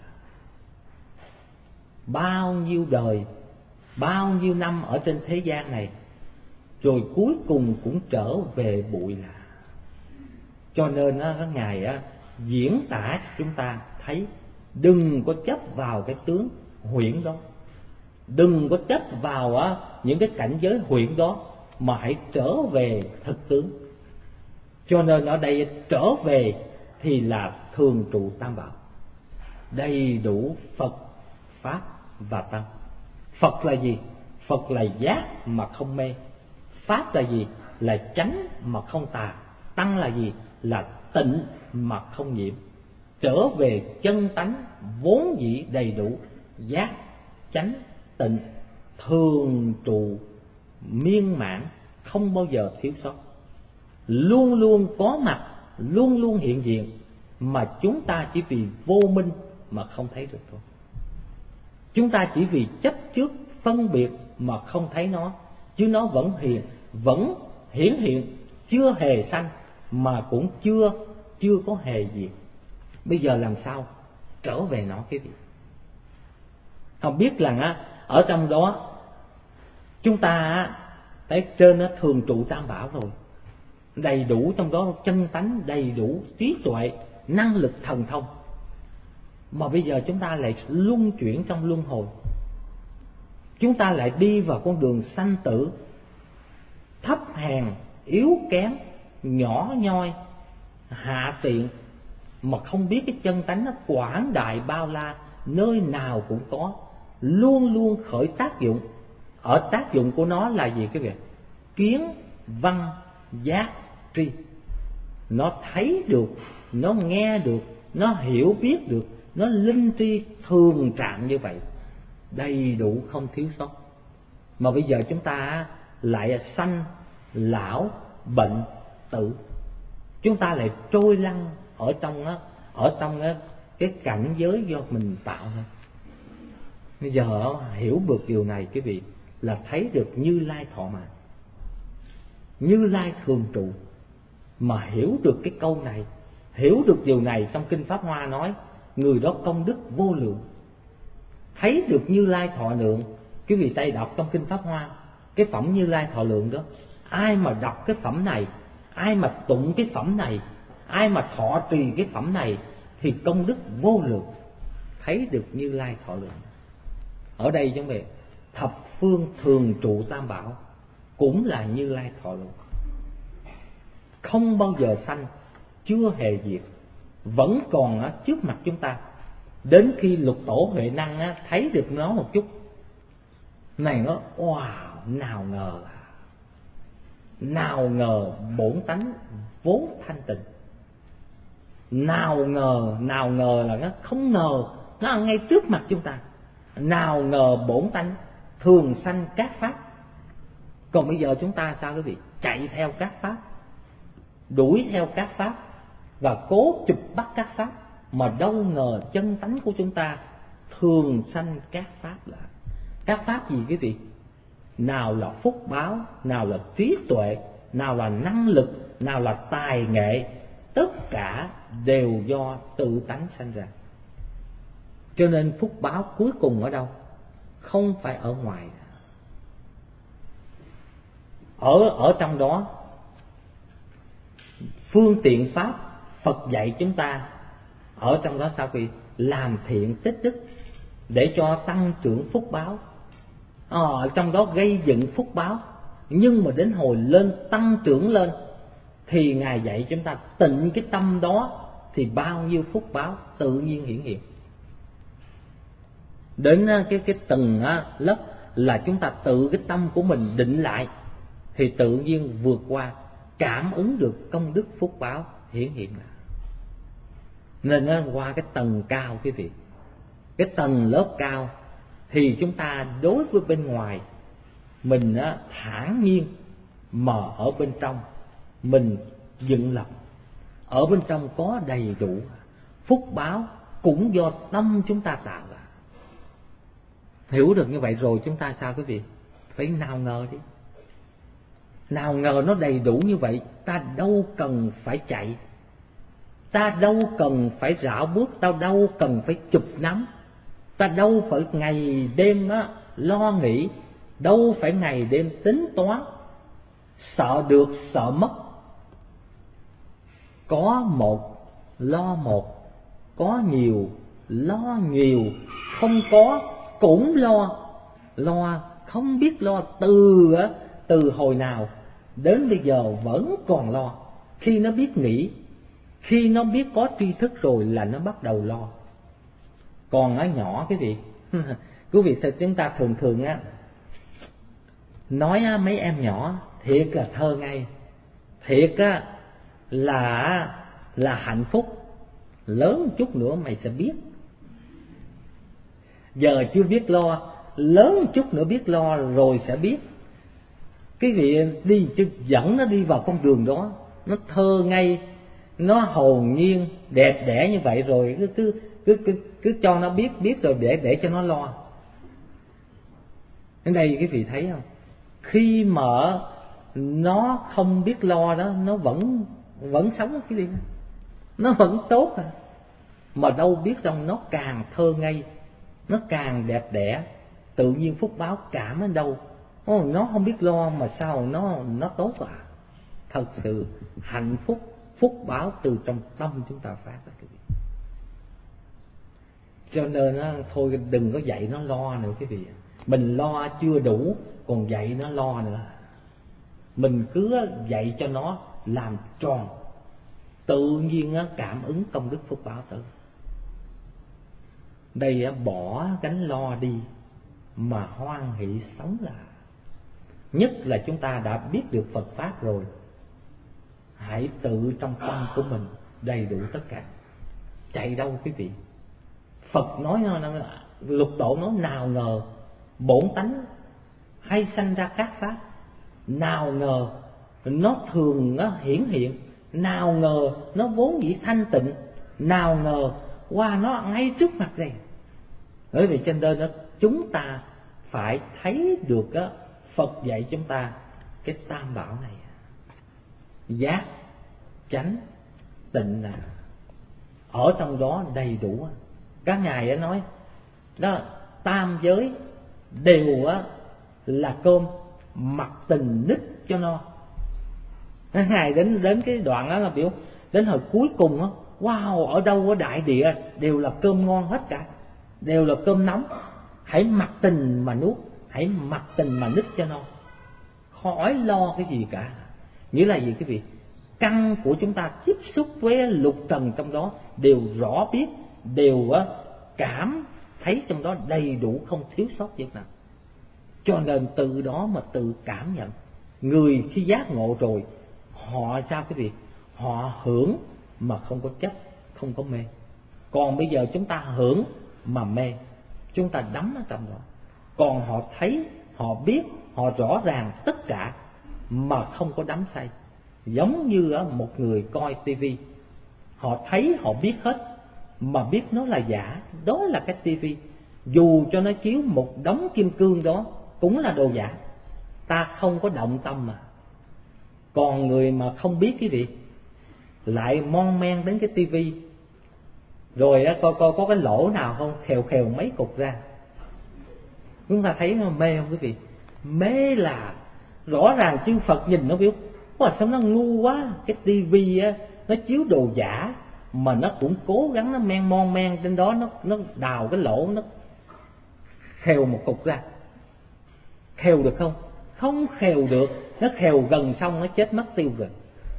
bao nhiêu đời, bao nhiêu năm ở trên thế gian này, rồi cuối cùng cũng trở về bụi. Là cho nên á, ngài á, diễn tả chúng ta thấy đừng có chấp vào cái tướng huyễn đó, Đừng có chấp vào á, những cái cảnh giới huyễn đó, mà hãy trở về thực tướng. Cho nên ở đây trở về thì là thường trụ tam bảo, đầy đủ Phật, Pháp và Tăng. Phật là gì? Phật là giác mà không mê. Pháp là gì? Là chánh mà không tà. Tăng là gì? Là tịnh mà không nhiễm. Trở về chân tánh vốn dĩ đầy đủ, giác, chánh, tịnh, thường trụ, miên mãn, không bao giờ thiếu sót, luôn luôn có mặt, luôn luôn hiện diện, mà chúng ta chỉ vì vô minh mà không thấy được thôi. Chúng ta chỉ vì chấp trước phân biệt mà không thấy nó, chứ nó vẫn hiện, vẫn hiển hiện, chưa hề sanh mà cũng chưa chưa có hề diệt. Bây giờ làm sao trở về nó quý vị? Không biết rằng á, ở trong đó chúng ta ở trên nó thường trụ tam bảo rồi, đầy đủ trong đó chân tánh, đầy đủ trí tuệ, năng lực thần thông. Mà bây giờ chúng ta lại luân chuyển trong luân hồi, chúng ta lại đi vào con đường sanh tử, thấp hèn, yếu kém, nhỏ nhoi, hạ tiện, mà không biết cái chân tánh nó quảng đại bao la, nơi nào cũng có, luôn luôn khởi tác dụng. Ở tác dụng của nó là gì quý vị? Kiến, văn, giác, tri. Nó thấy được, nó nghe được, nó hiểu biết được, nó linh tri thường trạng như vậy, đầy đủ không thiếu sót. Mà bây giờ chúng ta lại sanh, lão, bệnh, tử. Chúng ta lại trôi lăn ở trong đó, ở trong đó, cái cảnh giới do mình tạo ra. Bây giờ hiểu được điều này quý vị, là thấy được Như Lai thọ mạng, Như Lai thường trụ. Mà hiểu được cái câu này, hiểu được điều này, trong Kinh Pháp Hoa nói người đó công đức vô lượng. Thấy được Như Lai thọ lượng. Quý vị tay đọc trong Kinh Pháp Hoa cái phẩm Như Lai thọ lượng đó, ai mà đọc cái phẩm này, ai mà tụng cái phẩm này, ai mà thọ trì cái phẩm này thì công đức vô lượng. Thấy được Như Lai thọ lượng. Ở đây chúng mình thập phương thường trụ tam bảo cũng là Như Lai thọ lượng, không bao giờ sanh, chưa hề diệt, vẫn còn trước mặt chúng ta. Đến khi Lục Tổ Huệ Năng thấy được nó một chút này, nó wow, nào ngờ, nào ngờ bổn tánh vốn thanh tịnh. Nào ngờ, nào ngờ là nó không ngờ, nó ở ngay trước mặt chúng ta. Nào ngờ bổn tánh thường sanh các pháp. Còn bây giờ chúng ta sao quý vị? Chạy theo các pháp, đuổi theo các pháp và cố chụp bắt các pháp, mà đâu ngờ chân tánh của chúng ta thường sanh các pháp. Là các pháp gì quý vị? Nào là phúc báo, nào là trí tuệ, nào là năng lực, nào là tài nghệ, tất cả đều do tự tánh sanh ra. Cho nên phúc báo cuối cùng ở đâu? Không phải ở ngoài, ở ở trong đó. Phương tiện pháp Phật dạy chúng ta ở trong đó sao quý vị? Làm thiện tích đức để cho tăng trưởng phúc báo. Ở trong đó gây dựng phúc báo, nhưng mà đến hồi lên tăng trưởng lên thì Ngài dạy chúng ta tịnh cái tâm đó thì bao nhiêu phúc báo tự nhiên hiển hiện. Đến cái cái tầng lớp là chúng ta tự cái tâm của mình định lại thì tự nhiên vượt qua, cảm ứng được công đức phúc báo hiển hiện. Nên qua cái tầng cao quý vị, cái tầng lớp cao thì chúng ta đối với bên ngoài mình thản nhiên, mà ở bên trong mình dựng lập. Ở bên trong có đầy đủ phúc báo cũng do tâm chúng ta tạo ra. Hiểu được như vậy rồi chúng ta sao quý vị? Phải nào ngờ đi. Nào ngờ nó đầy đủ như vậy, ta đâu cần phải chạy, ta đâu cần phải rảo bước, ta đâu cần phải chụp nắm, ta đâu phải ngày đêm á, lo nghĩ, đâu phải ngày đêm tính toán, sợ được sợ mất. Có một lo một, có nhiều lo nhiều, không có cũng lo. lo, không biết lo từ từ hồi nào đến bây giờ vẫn còn lo. Khi nó biết nghĩ, khi nó biết có tri thức rồi là nó bắt đầu lo. Còn ở nhỏ cái gì quý vị sao chúng ta thường thường á nói á, mấy em nhỏ thiệt là thơ ngây, thiệt á là là hạnh phúc, lớn chút nữa mày sẽ biết. Giờ chưa biết lo, lớn chút nữa biết lo rồi sẽ biết. Cái vị đi chứ dẫn nó đi vào con đường đó, nó thơ ngây, nó hồn nhiên, đẹp đẽ như vậy rồi cứ cứ cứ cứ, cứ cho nó biết biết rồi để để cho nó lo. Đến đây cái vị thấy không? Khi mà nó không biết lo đó, nó vẫn vẫn sống cái gì đó, nó vẫn tốt à. Mà đâu biết rằng nó càng thơ ngây, nó càng đẹp đẽ, tự nhiên phúc báo cảm ở đâu. Ô, nó không biết lo mà sao nó nó tốt à. Thật sự hạnh phúc, phúc báo từ trong tâm chúng ta phát ra. Cho nên đó, thôi đừng có dạy nó lo nữa cái gì. Mình lo chưa đủ, còn dạy nó lo nữa. Mình cứ dạy cho nó làm tròn, tự nhiên cảm ứng công đức phúc báo tới. Đây bỏ gánh lo đi mà hoan hỷ sống là. Nhất là chúng ta đã biết được Phật Pháp rồi, hãy tự trong tâm của mình đầy đủ tất cả. Chạy đâu quý vị? Phật nói, Lục Tổ nói nào ngờ bổn tánh hay sanh ra các pháp, nào ngờ nó thường nó hiển hiện, nào ngờ nó vốn dĩ thanh tịnh, nào ngờ qua nó ngay trước mặt này. Bởi vì trên đây đó chúng ta phải thấy được á, Phật dạy chúng ta cái tam bảo này: giác, chánh, tịnh là ở trong đó đầy đủ. Các ngài nói đó, tam giới đều á là cơm, mặc tình nít cho no. Ngài đến đến cái đoạn đó là biểu đến hồi cuối cùng á, wow, ở đâu ở đại địa đều là cơm ngon hết cả, đều là cơm nóng. Hãy mặc tình mà nuốt, hãy mặc tình mà nít cho no, khỏi lo cái gì cả. Nghĩa là gì quý vị? Căn của chúng ta tiếp xúc với lục trần trong đó đều rõ biết, đều cảm thấy trong đó đầy đủ, không thiếu sót gì nào. Cho nên từ đó mà tự cảm nhận. Người khi giác ngộ rồi, họ sao quý vị? Họ hưởng mà không có chấp, không có mê. Còn bây giờ chúng ta hưởng mà mê, chúng ta đắm ở trong đó. Còn họ thấy, họ biết, họ rõ ràng tất cả mà không có đắm say. Giống như một người coi tivi, họ thấy, họ biết hết mà biết nó là giả, đó là cái tivi. Dù cho nó chiếu một đống kim cương đó cũng là đồ giả, ta không có động tâm mà. Còn người mà không biết cái gì lại mon men đến cái tivi, rồi coi coi có cái lỗ nào không, khều khều mấy cục ra. Chúng ta thấy nó mê không quý vị? Mê là rõ ràng chư Phật nhìn nó biết, ủa sao nó ngu quá, cái tivi á nó chiếu đồ giả mà nó cũng cố gắng nó men mon men trên đó, nó nó đào cái lỗ, nó khều một cục ra. Khều được không? Không khều được. Nó khều gần xong nó chết mất tiêu rồi.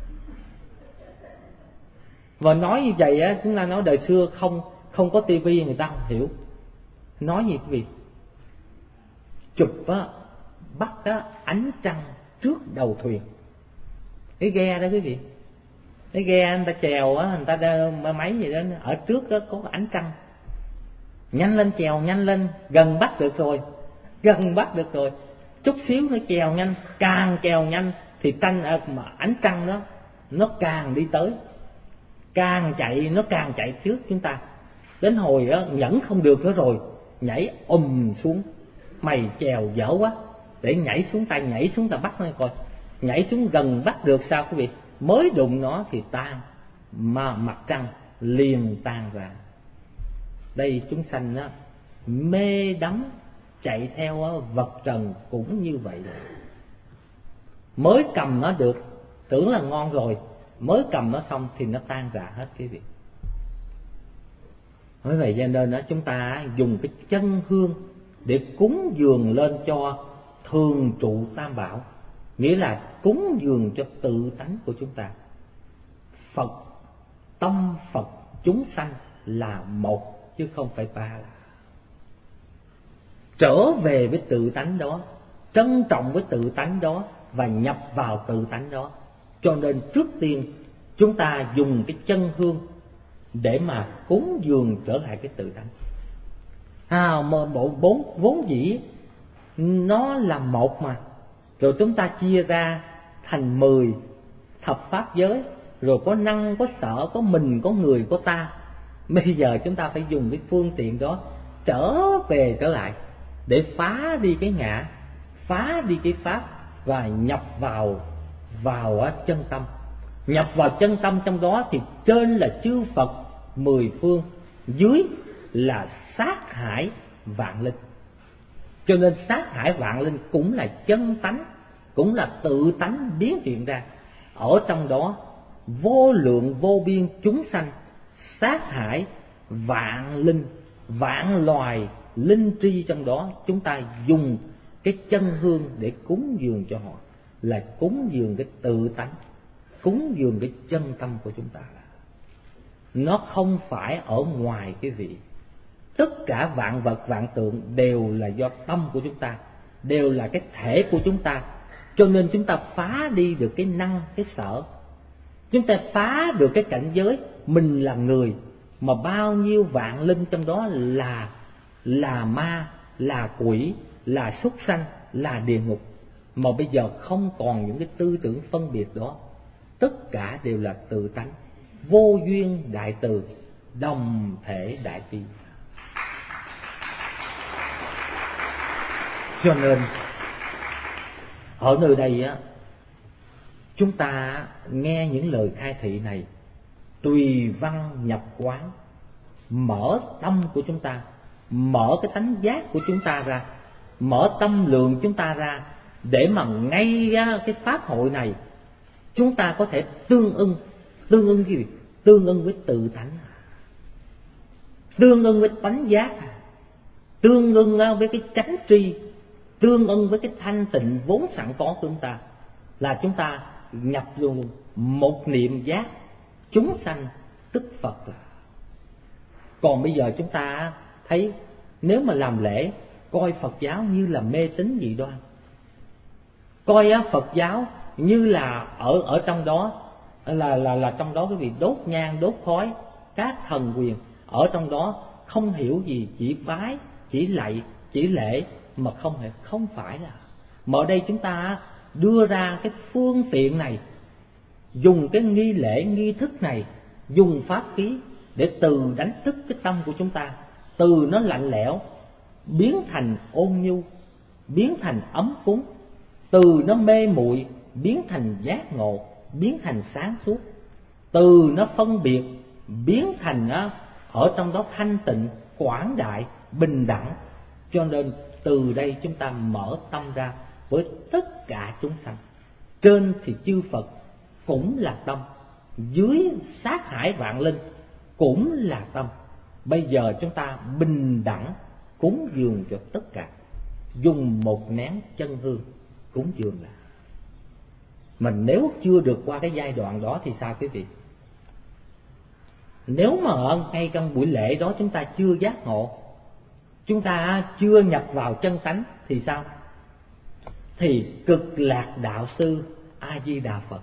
Và nói như vậy á, chúng ta nói đời xưa không không có tivi người ta không hiểu. Nói gì quý vị? Chụp á, bắt á, ánh trăng trước đầu thuyền. Cái ghe đó quý vị, cái ghe người ta chèo á, người ta đeo máy gì đó, ở trước đó có ánh trăng. Nhanh lên chèo, nhanh lên, gần bắt được rồi, gần bắt được rồi. Chút xíu nữa chèo nhanh, càng chèo nhanh thì trăng mà ánh trăng đó nó càng đi tới, càng chạy nó càng chạy trước chúng ta. Đến hồi đó, nhẫn không được nữa rồi, nhảy ùm xuống. Mày chèo dở quá, để nhảy xuống, tay nhảy xuống ta bắt nó coi. Nhảy xuống gần bắt được sao quý vị? Mới đụng nó thì tan, mà mặt trăng liền tan ra. Đây chúng sanh đó, mê đắm chạy theo đó, vật trần cũng như vậy. Mới cầm nó được, tưởng là ngon rồi, mới cầm nó xong thì nó tan rã hết quý vị. Bởi vậy cho nên đó, chúng ta dùng cái chân hương để cúng dường lên cho thường trụ tam bảo, nghĩa là cúng dường cho tự tánh của chúng ta. Phật, tâm Phật chúng sanh là một chứ không phải ba. Trở về với tự tánh đó, trân trọng với tự tánh đó và nhập vào tự tánh đó. Cho nên trước tiên chúng ta dùng cái chân hương để mà cúng dường trở lại cái tự tánh. À, mà bộ bốn vốn dĩ nó là một mà, rồi chúng ta chia ra thành mười thập pháp giới, rồi có năng, có sở, có mình, có người, có ta. Bây giờ chúng ta phải dùng cái phương tiện đó trở về trở lại để phá đi cái ngã, phá đi cái pháp và nhập vào vào chân tâm. Nhập vào chân tâm, trong đó thì trên là chư Phật mười phương, dưới là sát hải vạn linh. Cho nên sát hải vạn linh cũng là chân tánh, cũng là tự tánh biến hiện ra. Ở trong đó vô lượng vô biên chúng sanh, sát hải vạn linh, vạn loài linh tri trong đó, chúng ta dùng cái chân hương để cúng dường cho họ, là cúng dường cái tự tánh, cúng dường cái chân tâm của chúng ta. Nó không phải ở ngoài cái vị. Tất cả vạn vật vạn tượng đều là do tâm của chúng ta, đều là cái thể của chúng ta. Cho nên chúng ta phá đi được cái năng, cái sở. Chúng ta phá được cái cảnh giới mình là người, mà bao nhiêu vạn linh trong đó là là ma, là quỷ, là súc sanh, là địa ngục. Mà bây giờ không còn những cái tư tưởng phân biệt đó. Tất cả đều là tự tánh, vô duyên đại từ, đồng thể đại bi. Cho nên ở nơi đây á, chúng ta nghe những lời khai thị này, tùy văn nhập quán, mở tâm của chúng ta, mở cái tánh giác của chúng ta ra, mở tâm lượng chúng ta ra, để mà ngay cái pháp hội này chúng ta có thể tương ưng. Tương ưng cái gì? Tương ưng với tự tánh, tương ưng với tánh giác, tương ưng với cái chánh tri, tương ưng với cái thanh tịnh vốn sẵn có của chúng ta. Là chúng ta nhập luôn một niệm giác chúng sanh tức Phật. Là còn bây giờ chúng ta thấy, nếu mà làm lễ coi Phật giáo như là mê tín dị đoan, coi Phật giáo như là ở ở trong đó là là là trong đó cái việc đốt nhang đốt khói, các thần quyền ở trong đó không hiểu gì, chỉ bái, chỉ lạy, chỉ lễ, mà không hề không phải là. Mà ở đây chúng ta đưa ra cái phương tiện này, dùng cái nghi lễ nghi thức này, dùng pháp khí để từ đánh thức cái tâm của chúng ta, từ nó lạnh lẽo biến thành ôn nhu, biến thành ấm cúng, từ nó mê muội biến thành giác ngộ, biến thành sáng suốt, từ nó phân biệt biến thành ở trong đó thanh tịnh, quảng đại, bình đẳng. Cho nên từ đây chúng ta mở tâm ra với tất cả chúng sanh. Trên thì chư Phật cũng là tâm, dưới sát hải vạn linh cũng là tâm. Bây giờ chúng ta bình đẳng cúng dường cho tất cả, dùng một nén chân hương cúng dường là. Mình nếu chưa được qua cái giai đoạn đó thì sao quý vị? Nếu mà ngay trong buổi lễ đó chúng ta chưa giác ngộ, chúng ta chưa nhập vào chân tánh thì sao? Thì Cực Lạc Đạo Sư A Di Đà Phật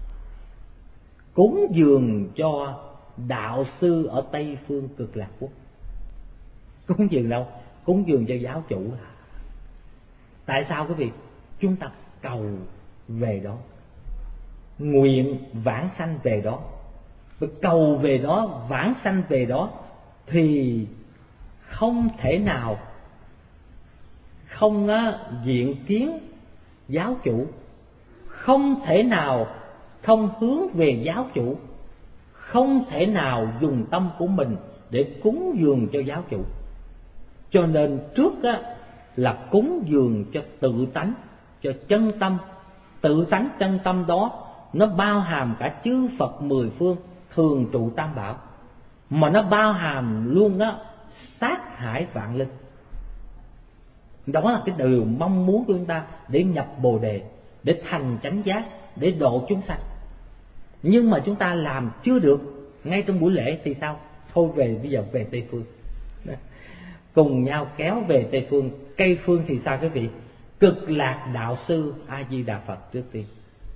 cúng dường cho đạo sư ở Tây phương Cực Lạc Quốc. Cúng dường đâu? Cúng dường cho giáo chủ. Tại sao quý vị? Chúng ta cầu về đó, nguyện vãng sanh về đó, cầu về đó, vãng sanh về đó, thì không thể nào không diện kiến giáo chủ, không thể nào không hướng về giáo chủ, không thể nào dùng tâm của mình để cúng dường cho giáo chủ. Cho nên trước á, là cúng dường cho tự tánh, cho chân tâm. Tự tánh chân tâm đó nó bao hàm cả chư Phật mười phương, thường trụ tam bảo, mà nó bao hàm luôn đó sát hải vạn linh. Đó là cái điều mong muốn của chúng ta để nhập Bồ đề, để thành chánh giác, để độ chúng sanh. Nhưng mà chúng ta làm chưa được ngay trong buổi lễ thì sao? Thôi về, bây giờ về Tây Phương. Cùng nhau kéo về Tây Phương. Cây phương thì sao quý vị? Cực lạc đạo sư A Di Đà Phật trước tiên.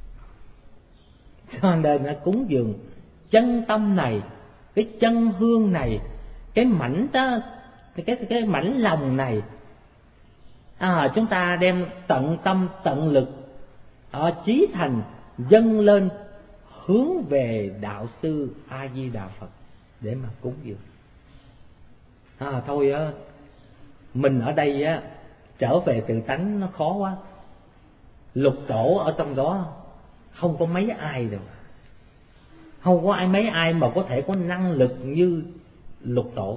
Cho nên nó cúng dường chân tâm này, cái chân hương này, cái mảnh đó, cái cái mảnh lòng này, à, chúng ta đem tận tâm tận lực ở chí thành dâng lên hướng về đạo sư A Di Đà Phật để mà cúng dường. À, thôi á, mình ở đây á trở về tự tánh nó khó quá. Lục tổ ở trong đó không có mấy ai đâu, không có ai mấy ai mà có thể có năng lực như lục tổ.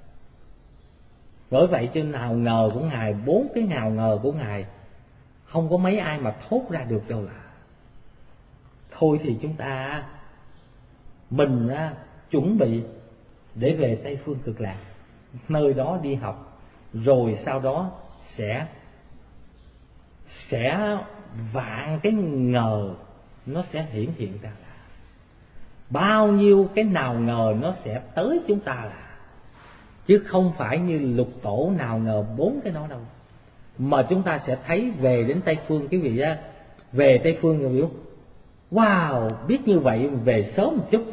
Bởi vậy chứ nào ngờ của Ngài, bốn cái nào ngờ của Ngài không có mấy ai mà thốt ra được đâu là. Thôi thì chúng ta mình á, chuẩn bị để về Tây Phương Cực Lạc, nơi đó đi học, rồi sau đó sẽ sẽ vạn cái ngờ nó sẽ hiển hiện ra là bao nhiêu cái nào ngờ nó sẽ tới chúng ta là, chứ không phải như lục tổ nào ngờ bốn cái đó đâu. Mà chúng ta sẽ thấy về đến Tây Phương, quý vị á, về Tây Phương rồi hiểu, wow, biết như vậy về sớm một chút.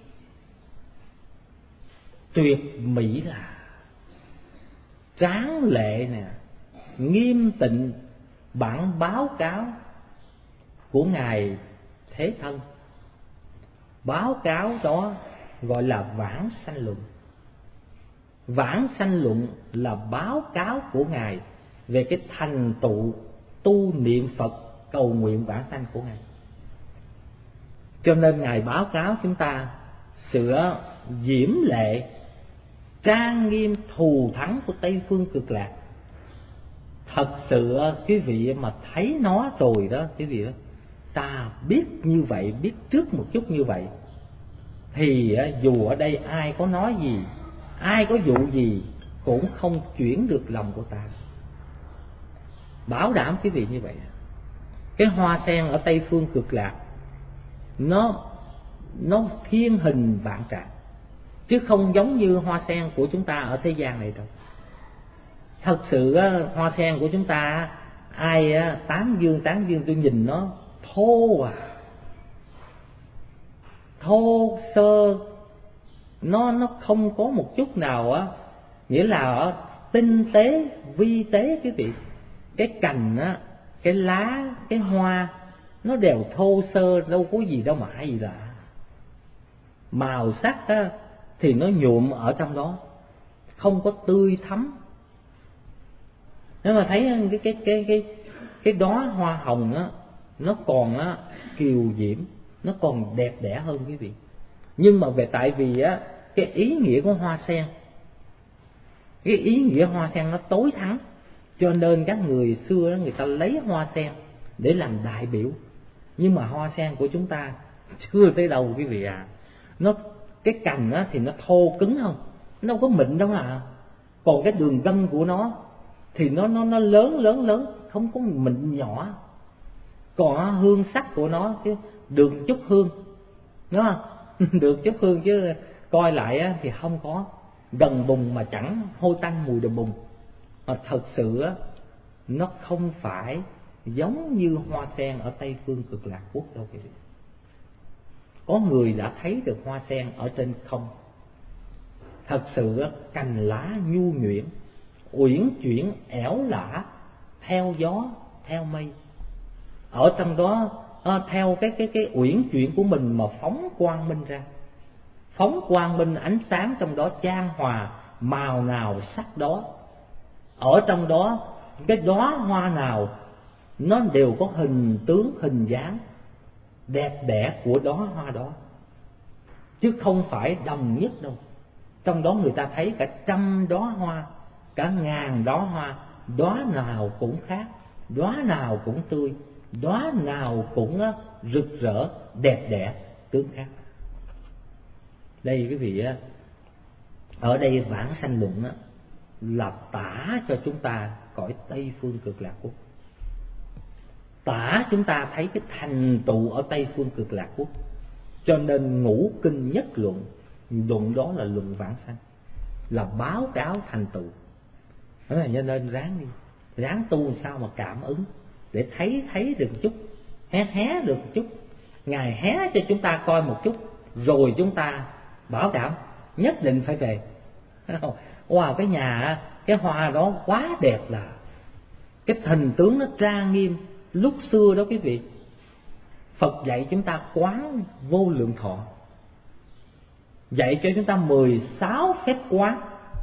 Tuyệt mỹ là tráng lệ nè, nghiêm tịnh bản báo cáo của Ngài Thế Thân. Báo cáo đó gọi là vãng sanh luận. Vãng sanh luận là báo cáo của Ngài về cái thành tựu tu niệm Phật cầu nguyện vãng sanh của Ngài. Cho nên Ngài báo cáo chúng ta sự diễm lệ trang nghiêm thù thắng của Tây Phương Cực Lạc. Thật sự quý vị mà thấy nó rồi đó quý vị đó, ta biết như vậy, biết trước một chút như vậy, thì dù ở đây ai có nói gì, ai có dụ gì cũng không chuyển được lòng của ta. Bảo đảm quý vị như vậy. Cái hoa sen ở Tây Phương Cực Lạc nó nó thiên hình vạn trạng, chứ không giống như hoa sen của chúng ta ở thế gian này đâu. Thật sự hoa sen của chúng ta ai tán dương tán dương tôi nhìn nó thô à, thô sơ, nó nó không có một chút nào á, nghĩa là tinh tế vi tế quý vị. Cái cành á, cái lá, cái hoa nó đều thô sơ, đâu có gì đâu mà hay gì lạ. Màu sắc á thì nó nhuộm ở trong đó, không có tươi thắm. Nếu mà thấy cái cái cái cái cái đóa hoa hồng á, nó còn á kiều diễm, nó còn đẹp đẽ hơn quý vị. Nhưng mà về tại vì á cái ý nghĩa của hoa sen, cái ý nghĩa hoa sen nó tối thắng, cho nên các người xưa đó, người ta lấy hoa sen để làm đại biểu. Nhưng mà hoa sen của chúng ta chưa tới đâu quý vị à. Nó cái cành á thì nó thô cứng không, nó đâu có mịn đâu à. Còn cái đường gân của nó thì nó nó nó lớn lớn lớn, không có mịn nhỏ. Còn hương sắc của nó chứ được chút hương, đúng không? Được chút hương chứ coi lại á thì không có, gần bùng mà chẳng hôi tanh mùi đùm bùng. Mà thật sự á nó không phải giống như hoa sen ở Tây Phương Cực Lạc Quốc đâu quý vị. Có người đã thấy được hoa sen ở trên không. Thật sự á, cành lá nhu nhuyễn, uyển chuyển ẻo lả, theo gió theo mây. Ở trong đó à, theo cái cái cái uyển chuyển của mình mà phóng quang minh ra, phóng quang minh ánh sáng trong đó chan hòa, màu nào sắc đó. Ở trong đó cái đóa hoa nào nó đều có hình tướng hình dáng đẹp đẽ của đóa hoa đó, chứ không phải đồng nhất đâu. Trong đó người ta thấy cả trăm đóa hoa, cả ngàn đóa hoa, đóa nào cũng khác, đóa nào cũng tươi, đóa nào cũng rực rỡ đẹp đẽ tướng khác. Đây quý vị á, ở đây vãng sanh luận á là tả cho chúng ta cõi Tây Phương Cực Lạc Quốc. Tả chúng ta thấy cái thành tựu ở Tây Phương Cực Lạc Quốc. Cho nên ngũ kinh nhất luận, luận đó là luận vãng sanh, là báo cáo thành tựu. Thế là cho nên ráng đi, ráng tu sao mà cảm ứng để thấy thấy được một chút, hé hé được một chút. Ngài hé cho chúng ta coi một chút, rồi chúng ta bảo đảm nhất định phải về. Wow, cái nhà, cái hoa đó quá đẹp, là cái hình tướng nó trang nghiêm. Lúc xưa đó quý vị, Phật dạy chúng ta quán vô lượng thọ, dạy cho chúng ta mười sáu phép quán,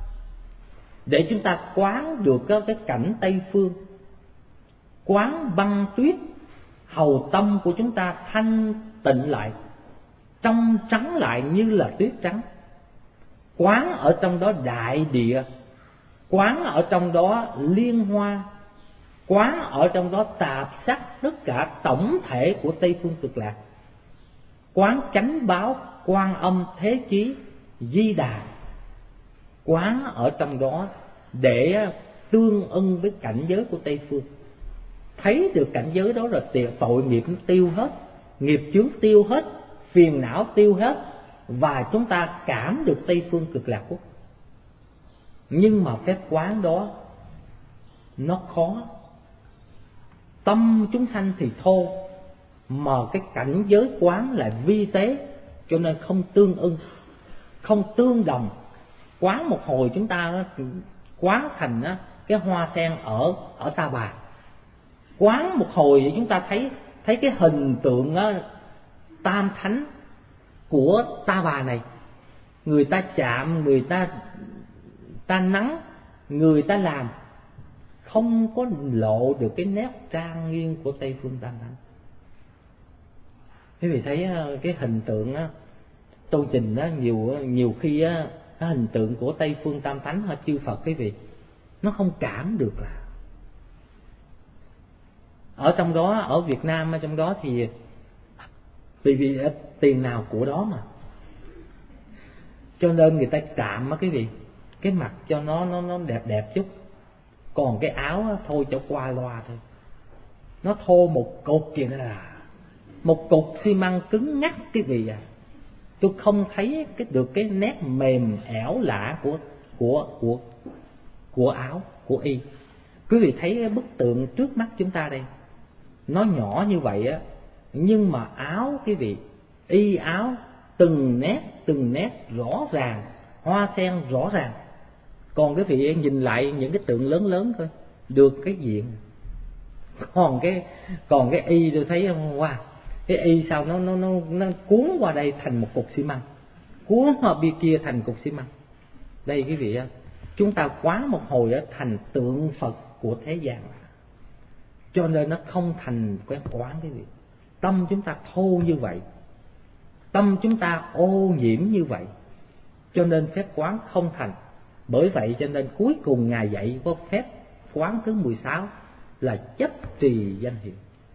để chúng ta quán được cái cảnh Tây Phương, quán băng tuyết, hầu tâm của chúng ta thanh tịnh lại, trong trắng lại như là tuyết trắng. Quán ở trong đó đại địa, quán ở trong đó liên hoa, quán ở trong đó tạp sắc, tất cả tổng thể của Tây Phương Cực Lạc. Quán chánh báo, Quan Âm, Thế Chí, Di Đà, quán ở trong đó để tương ưng với cảnh giới của Tây Phương. Thấy được cảnh giới đó là tội nghiệp tiêu hết, nghiệp chướng tiêu hết, phiền não tiêu hết, và chúng ta cảm được Tây Phương Cực Lạc Quốc. Nhưng mà phép quán đó nó khó. Tâm chúng sanh thì thô, mà cái cảnh giới quán lại vi tế, cho nên không tương ưng, không tương đồng. Quán một hồi chúng ta quán thành cái hoa sen ở ở Ta Bà, quán một hồi chúng ta thấy thấy cái hình tượng tam thánh của Ta Bà này. Người ta chạm, người ta ta nắng, người ta làm, không có lộ được cái nét trang nghiêm của Tây Phương Tam Thánh. Quý vị thấy cái hình tượng á, tu trình á, nhiều nhiều khi á, cái hình tượng của Tây Phương Tam Thánh hay chư Phật, quý vị, nó không cảm được. Là ở trong đó, ở Việt Nam ở trong đó thì vì vì tiền nào của đó mà, cho nên người ta chạm á quý vị, cái mặt cho nó nó nó đẹp đẹp chút. Còn cái áo á, thôi cho qua loa thôi, nó thô một cục kìa, nó là một cục xi măng cứng ngắc quý vị à. Tôi không thấy cái được cái nét mềm ẻo lạ của của của của áo, của y. Quý vị thấy cái bức tượng trước mắt chúng ta đây, nó nhỏ như vậy á, nhưng mà áo quý vị, y áo từng nét từng nét rõ ràng, hoa sen rõ ràng. Còn quý vị nhìn lại những cái tượng lớn lớn thôi, được cái diện. Còn cái còn cái y tôi thấy wow, cái y sao nó nó nó nó cuốn qua đây thành một cục xi măng, cuốn qua bên kia thành cục xi măng. Đây quý vị, chúng ta quán một hồi thành tượng Phật của thế gian, cho nên nó không thành cái quán quý vị. Tâm chúng ta thô như vậy, tâm chúng ta ô nhiễm như vậy, cho nên phép quán không thành. Bởi vậy cho nên cuối cùng Ngài dạy có phép quán thứ mười sáu là chấp trì danh hiệu.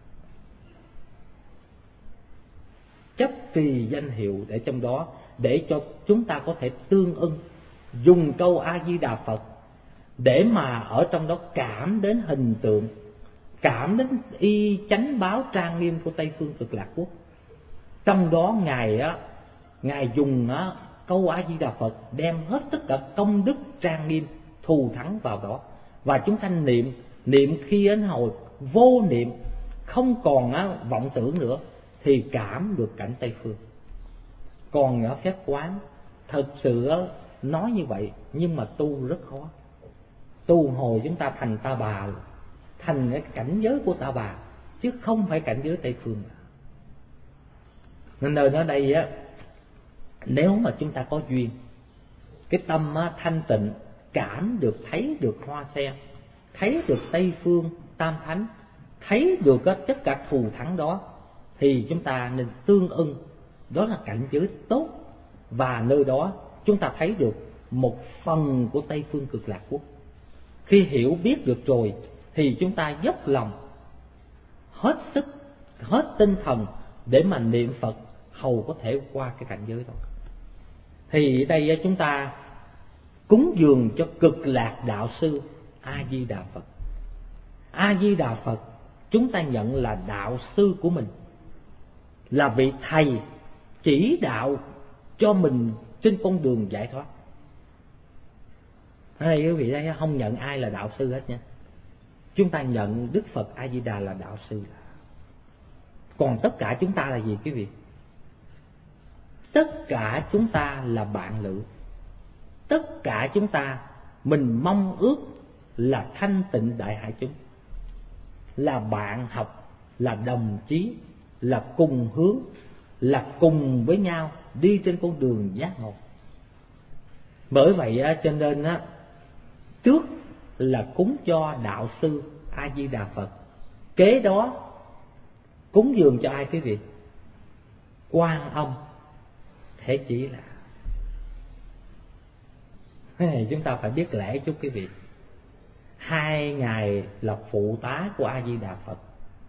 Chấp trì danh hiệu để trong đó, để cho chúng ta có thể tương ưng, dùng câu A Di Đà Phật để mà ở trong đó cảm đến hình tượng, cảm đến y chánh báo trang nghiêm của Tây Phương Cực Lạc Quốc. Trong đó Ngài á, Ngài dùng á, câu A Di Đà Phật đem hết tất cả công đức trang nghiêm thù thắng vào đó, và chúng ta niệm niệm khi đến hồi vô niệm, không còn á, vọng tưởng nữa, thì cảm được cảnh Tây Phương. Còn ở phép quán thật sự á, nói như vậy nhưng mà tu rất khó. Tu hồi chúng ta thành Ta Bà, thành cái cảnh giới của Ta Bà, chứ không phải cảnh giới Tây Phương. Nên nơi ở đây á, nếu mà chúng ta có duyên, cái tâm á, thanh tịnh, cảm được, thấy được hoa sen, thấy được Tây Phương Tam Thánh, thấy được á, tất cả thù thắng đó, thì chúng ta nên tương ưng. Đó là cảnh giới tốt, và nơi đó chúng ta thấy được một phần của Tây Phương Cực Lạc Quốc. Khi hiểu biết được rồi thì chúng ta dốc lòng, hết sức, hết tinh thần để mà niệm Phật, hầu có thể qua cái cảnh giới đó. Thì ở đây chúng ta cúng dường cho Cực Lạc Đạo Sư A Di Đà Phật. A Di Đà Phật chúng ta nhận là đạo sư của mình, là vị thầy chỉ đạo cho mình trên con đường giải thoát. Ở đây quý vị thấy không nhận ai là đạo sư hết nha. Chúng ta nhận Đức Phật A Di Đà là đạo sư. Còn tất cả chúng ta là gì quý vị? Tất cả chúng ta là bạn lữ. Tất cả chúng ta mình mong ước là thanh tịnh đại hải chúng, là bạn học, là đồng chí, là cùng hướng, là cùng với nhau đi trên con đường giác ngộ. Bởi vậy cho nên trước là cúng cho đạo sư A Di Đà Phật, kế đó cúng dường cho ai quý vị? Quan Âm Thế Chí. Là cái này chúng ta phải biết lễ chút quý vị. Hai ngài là phụ tá của A Di Đà Phật,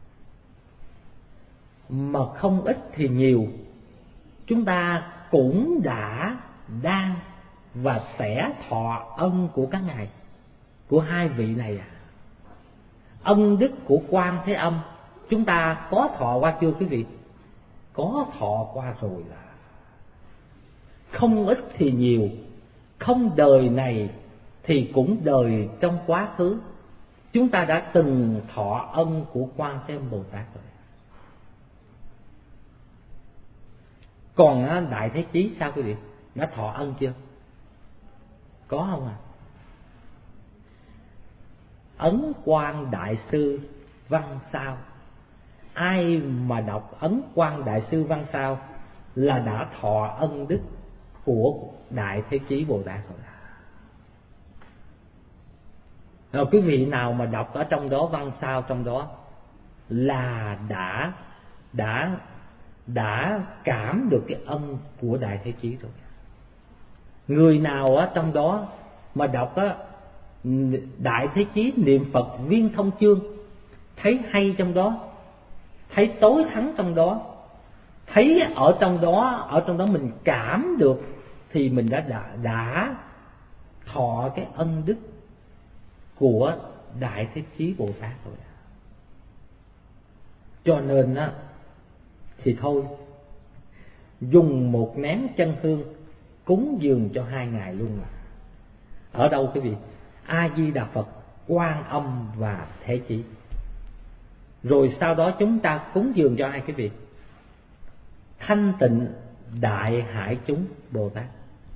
mà không ít thì nhiều chúng ta cũng đã đang và sẽ thọ ân của các ngài, của hai vị này à. Ân đức của Quan Thế Âm chúng ta có thọ qua chưa quý vị? Có thọ qua rồi. Là không ít thì nhiều, không đời này thì cũng đời trong quá khứ, chúng ta đã từng thọ ân của Quan Thế Âm Bồ Tát rồi. Còn Đại Thế Chí sao quý vị? Đã thọ ân chưa? Có không à? Ấn Quan Đại Sư Văn Sao, ai mà đọc Ấn Quan Đại Sư Văn Sao là đã thọ ân đức của Đại Thế Chí Bồ Tát rồi. Rồi quý vị nào mà đọc ở trong đó văn sao trong đó là đã đã đã cảm được cái ân của Đại Thế Chí rồi. Người nào ở trong đó mà đọc á Đại Thế Chí niệm Phật Viên Thông Chương, thấy hay trong đó, thấy tối thắng trong đó, thấy ở trong đó ở trong đó mình cảm được, thì mình đã đã, đã thọ cái ân đức của Đại Thế Chí Bồ Tát rồi. Cho nên á thì thôi, dùng một nén chân hương cúng dường cho hai ngài luôn mà. Ở đâu quý vị? A Di Đà Phật, Quan Âm và Thế Chí. Rồi sau đó chúng ta cúng dường cho ai quý vị? Thanh tịnh Đại Hải chúng Bồ Tát.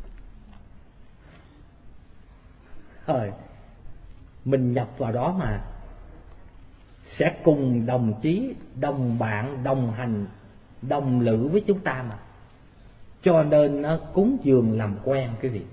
Thôi, mình nhập vào đó mà sẽ cùng đồng chí, đồng bạn, đồng hành, đồng lữ với chúng ta mà. Cho nên nó cúng dường làm quen quý vị.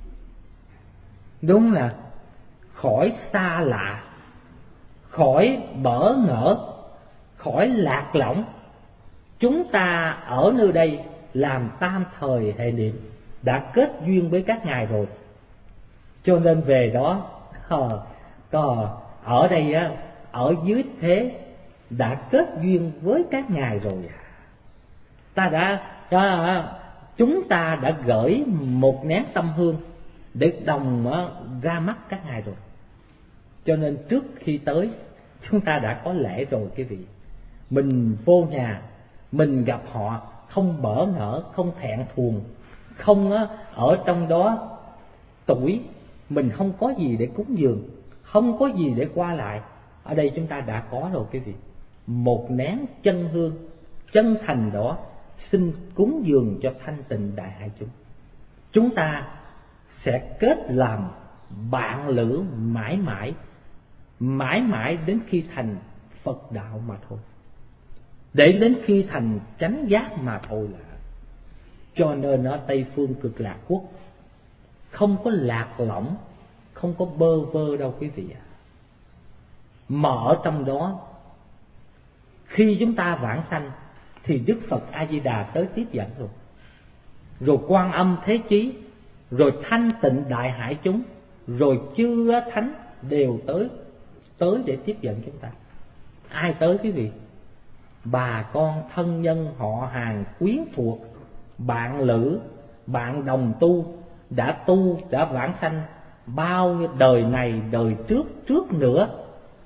Đúng là khỏi xa lạ, khỏi bỡ ngỡ, khỏi lạc lõng. Chúng ta ở nơi đây làm tam thời hệ niệm, đã kết duyên với các ngài rồi. Cho nên về đó ờ, ở đây á, ở dưới thế đã kết duyên với các ngài rồi. Ta đã, đã chúng ta đã gửi một nén tâm hương để đồng ra mắt các ngài rồi. Cho nên trước khi tới chúng ta đã có lễ rồi quý vị. Mình vô nhà, mình gặp họ không bỡ ngỡ, không thẹn thùng, không ở trong đó tuổi mình không có gì để cúng dường, không có gì để qua lại. Ở đây chúng ta đã có rồi quý vị. Một nén chân hương chân thành đó xin cúng dường cho thanh tịnh đại hải chúng. Chúng ta sẽ kết làm bạn lữ mãi mãi, mãi mãi đến khi thành Phật đạo mà thôi, để đến khi thành chánh giác mà thôi là. Cho nên ở Tây Phương Cực Lạc Quốc không có lạc lõng, không có bơ vơ đâu quý vị ạ. Mà ở trong đó khi chúng ta vãng sanh thì Đức Phật A Di Đà tới tiếp dẫn rồi, rồi Quan Âm Thế Chí, rồi thanh tịnh đại hải chúng, rồi chư thánh đều tới tới để tiếp dẫn chúng ta. Ai tới quý vị? Bà con thân nhân họ hàng quyến thuộc, bạn lữ, bạn đồng tu, đã tu đã vãng sanh bao đời này đời trước trước nữa,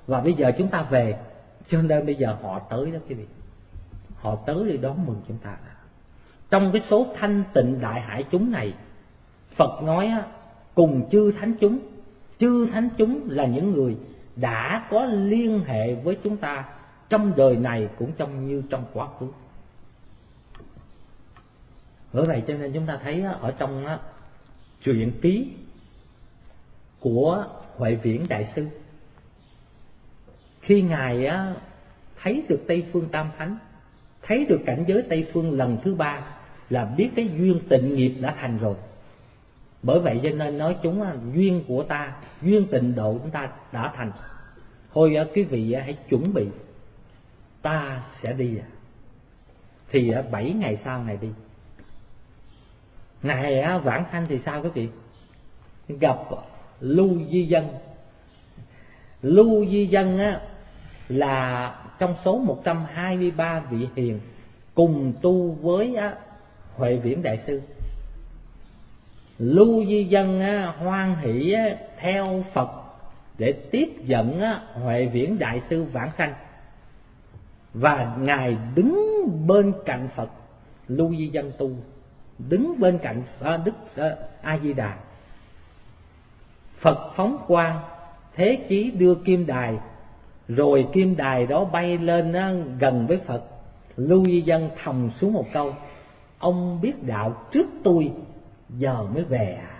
Và bây giờ chúng ta về, cho nên bây giờ họ tới đó quý vị, họ tới để đón mừng chúng ta. Trong cái số thanh tịnh đại hải chúng này, Phật nói cùng chư thánh chúng. Chư thánh chúng là những người đã có liên hệ với chúng ta trong đời này cũng trong như trong quá khứ. Bởi vậy cho nên chúng ta thấy ở trong truyện ký của Huệ Viễn Đại Sư, khi Ngài thấy được Tây Phương Tam Thánh, thấy được cảnh giới Tây Phương lần thứ ba, là biết cái duyên tịnh nghiệp đã thành rồi. Bởi vậy cho nên nói chúng duyên của ta, duyên tịnh độ chúng ta đã thành. Thôi quý vị hãy chuẩn bị, ta sẽ đi. Thì bảy ngày sau Ngài đi. Ngài vãng sanh thì sao quý vị? Gặp Lưu Di Dân. Lưu Di Dân á, là trong số một trăm hai mươi ba vị hiền cùng tu với á, Huệ Viễn Đại Sư. Lưu Di Dân á, hoan hỷ á, theo Phật để tiếp dẫn á, Huệ Viễn Đại Sư vãng sanh. Và Ngài đứng bên cạnh Phật. Lưu Di Dân tu đứng bên cạnh à, Đức à, A Di Đà. Phật phóng quang, Thế Chí đưa kim đài, rồi kim đài đó bay lên á, gần với Phật. Lưu Di Dân thầm xuống một câu: ông biết đạo trước tôi, giờ mới về à.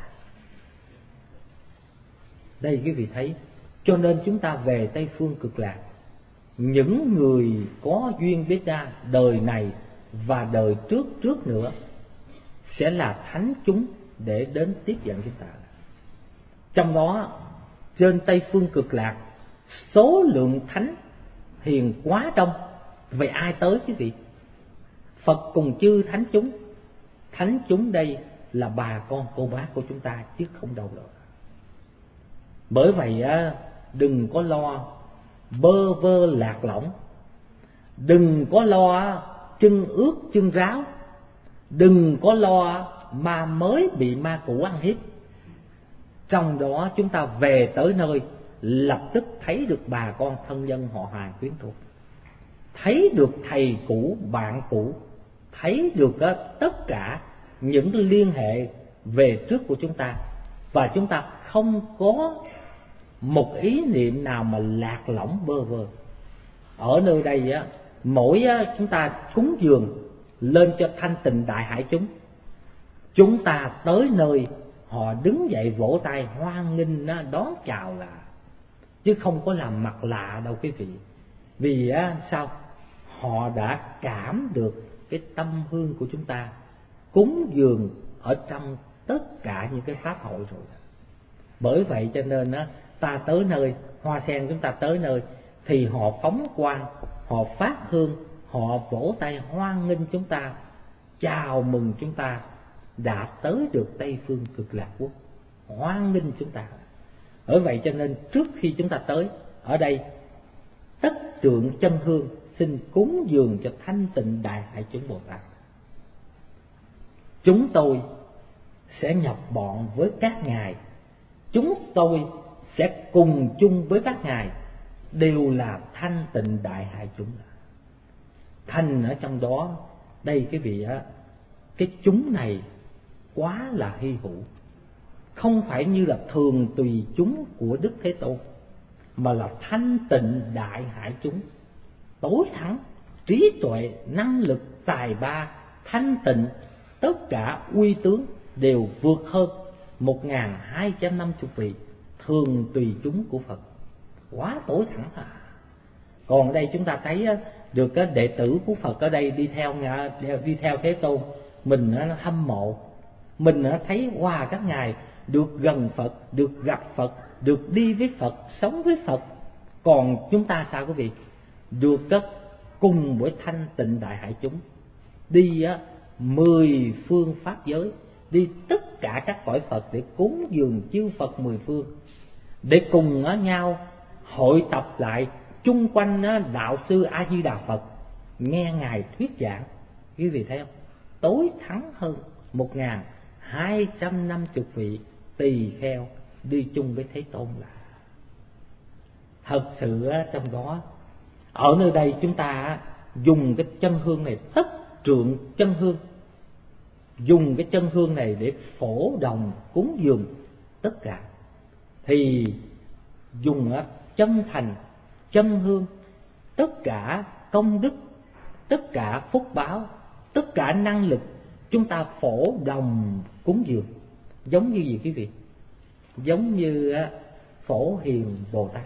Đây quý vị thấy, cho nên chúng ta về Tây Phương Cực Lạc, những người có duyên biết ra đời này và đời trước trước nữa sẽ là thánh chúng để đến tiếp dẫn chúng ta. Trong đó trên Tây Phương Cực Lạc, số lượng thánh hiền quá đông. Vậy ai tới quý vị? Phật cùng chư thánh chúng. Thánh chúng đây là bà con cô bác của chúng ta chứ không đâu rồi. Bởi vậy đừng có lo bơ vơ lạc lõng, đừng có lo chân ướt chân ráo, đừng có lo ma mới bị ma cũ ăn hiếp. Trong đó chúng ta về tới nơi, lập tức thấy được bà con thân nhân họ hàng quyến thuộc, thấy được thầy cũ bạn cũ, thấy được tất cả những liên hệ về trước của chúng ta. Và chúng ta không có một ý niệm nào mà lạc lõng bơ vơ. Ở nơi đây á, mỗi chúng ta cúng dường lên cho thanh tịnh đại hải chúng, chúng ta tới nơi họ đứng dậy vỗ tay hoan nghênh đón chào là, chứ không có làm mặt lạ đâu quý vị. Vì á, sao? Họ đã cảm được cái tâm hương của chúng ta cúng dường ở trong tất cả những cái pháp hội rồi. Bởi vậy cho nên á, ta tới nơi, hoa sen chúng ta tới nơi thì họ phóng quang, họ phát hương, họ vỗ tay hoan nghênh chúng ta, chào mừng chúng ta đã tới được Tây Phương Cực Lạc Quốc, hoan nghênh chúng ta. Bởi vậy cho nên trước khi chúng ta tới ở đây, tất trượng chân hương xin cúng dường cho thanh tịnh đại hải chúng Bồ Tát. Chúng tôi sẽ nhập bọn với các ngài, chúng tôi sẽ cùng chung với các ngài, đều là thanh tịnh đại hải chúng. Thanh ở trong đó, đây cái vị á, cái chúng này quá là hy hữu, không phải như là thường tùy chúng của Đức Thế Tôn, mà là thanh tịnh đại hải chúng, tối thắng, trí tuệ, năng lực, tài ba, thanh tịnh, tất cả uy tướng đều vượt hơn một nghìn hai trăm năm mươi vị thường tùy chúng của Phật, quá tối thẳng à. Còn ở đây chúng ta thấy được cái đệ tử của Phật ở đây đi theo đi theo Thế Tôn, mình hâm mộ, mình thấy wow, các ngài được gần Phật, được gặp Phật, được đi với Phật, sống với Phật. Còn chúng ta sao quý vị? Được cùng với thanh tịnh đại hải chúng, đi mười phương pháp giới, đi tất cả các cõi Phật để cúng dường chư Phật mười phương, để cùng nhau hội tập lại chung quanh đạo sư A Di Đà Phật, nghe ngài thuyết giảng. Quý vị thấy không? Tối thắng hơn một nghìn hai trăm năm mươi vị tỳ kheo đi chung với Thế Tôn là. thật sự trong đó, ở nơi đây chúng ta dùng cái chân hương này, thất trượng chân hương, dùng cái chân hương này để phổ đồng cúng dường tất cả, thì dùng chân thành chân hương, tất cả công đức, tất cả phúc báo, tất cả năng lực chúng ta phổ đồng cúng dường. Giống như gì quý vị? Giống như Phổ Hiền Bồ Tát,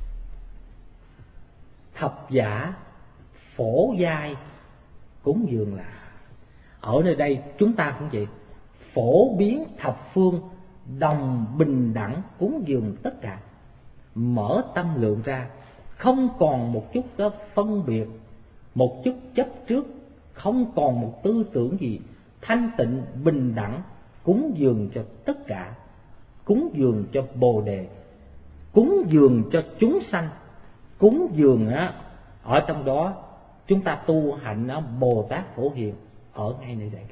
thập giả phổ giai cúng dường. Là ở nơi đây chúng ta cũng vậy, phổ biến thập phương đồng bình đẳng cúng dường tất cả, mở tâm lượng ra, không còn một chút đó phân biệt, một chút chấp trước, không còn một tư tưởng gì, thanh tịnh bình đẳng cúng dường cho tất cả, cúng dường cho Bồ Đề, cúng dường cho chúng sanh, cúng dường á, ở trong đó chúng ta tu hạnh á, Bồ Tát Phổ Hiền ở ngay nơi đây.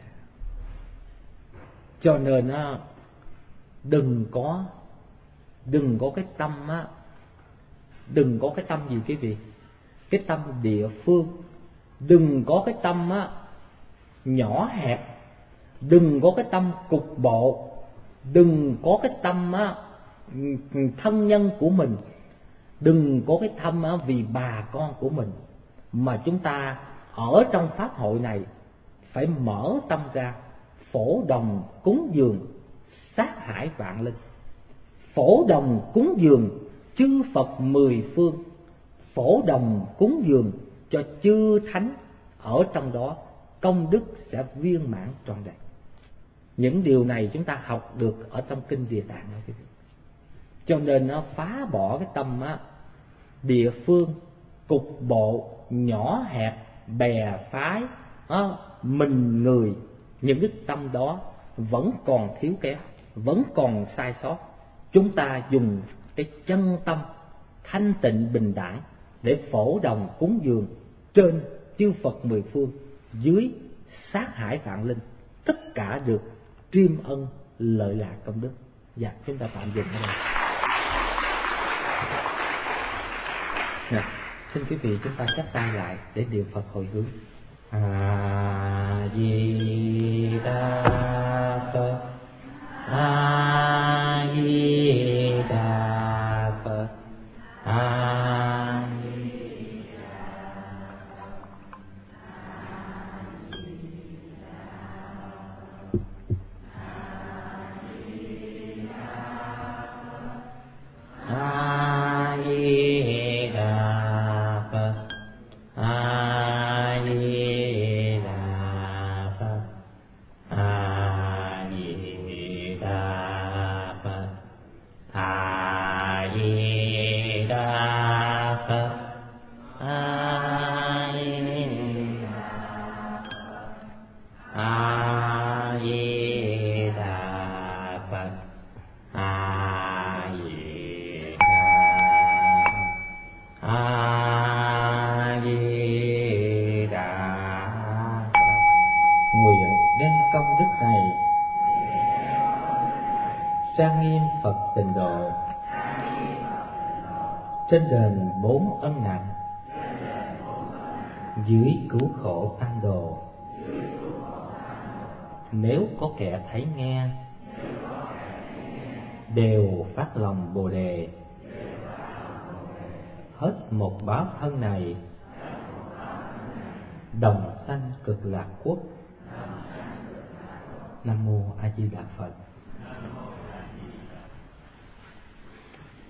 Cho nên á, đừng có đừng có cái tâm á, đừng có cái tâm gì quý vị? Cái tâm địa phương. Đừng có cái tâm á nhỏ hẹp, đừng có cái tâm cục bộ, đừng có cái tâm á thân nhân của mình, đừng có cái tâm á vì bà con của mình, mà chúng ta ở trong pháp hội này phải mở tâm ra, phổ đồng cúng dường sát hải vạn linh, phổ đồng cúng dường chư Phật mười phương, phổ đồng cúng dường cho chư thánh, ở trong đó công đức sẽ viên mãn trọn đầy. Những điều này chúng ta học được ở trong kinh Địa Tạng đó quý vị. Cho nên nó phá bỏ cái tâm á địa phương, cục bộ, nhỏ hẹp, bè phái, á, mình người. Những cái tâm đó vẫn còn thiếu kém, vẫn còn sai sót. Chúng ta dùng cái chân tâm thanh tịnh bình đẳng để phổ đồng cúng dường trên chư Phật mười phương, dưới sát hải vạn linh, tất cả được triêm ân lợi lạc công đức. Dạ, chúng ta tạm dừng ở đây. Dạ, xin quý vị chúng ta chắp tay lại để niệm Phật hồi hướng. A Di Đà Phật, A Di Đà Phật, A Di Đà Phật, A Di Đà Phật, A Di Đà Phật, A Di Đà Phật, A Di Đà Phật, A Di A Di Đà Phật, A Di Đà A Di Đà Phật. Nguyện đem công đức này trang nghiêm Phật Tịnh Độ, trên đền bốn ân nặng, dưới cứu khổ tam đồ. Nếu có kẻ thấy nghe, đều phát lòng Bồ Đề, hết một báo thân này, đồng sanh cực lạc quốc. Nam mô A Di Đà Phật.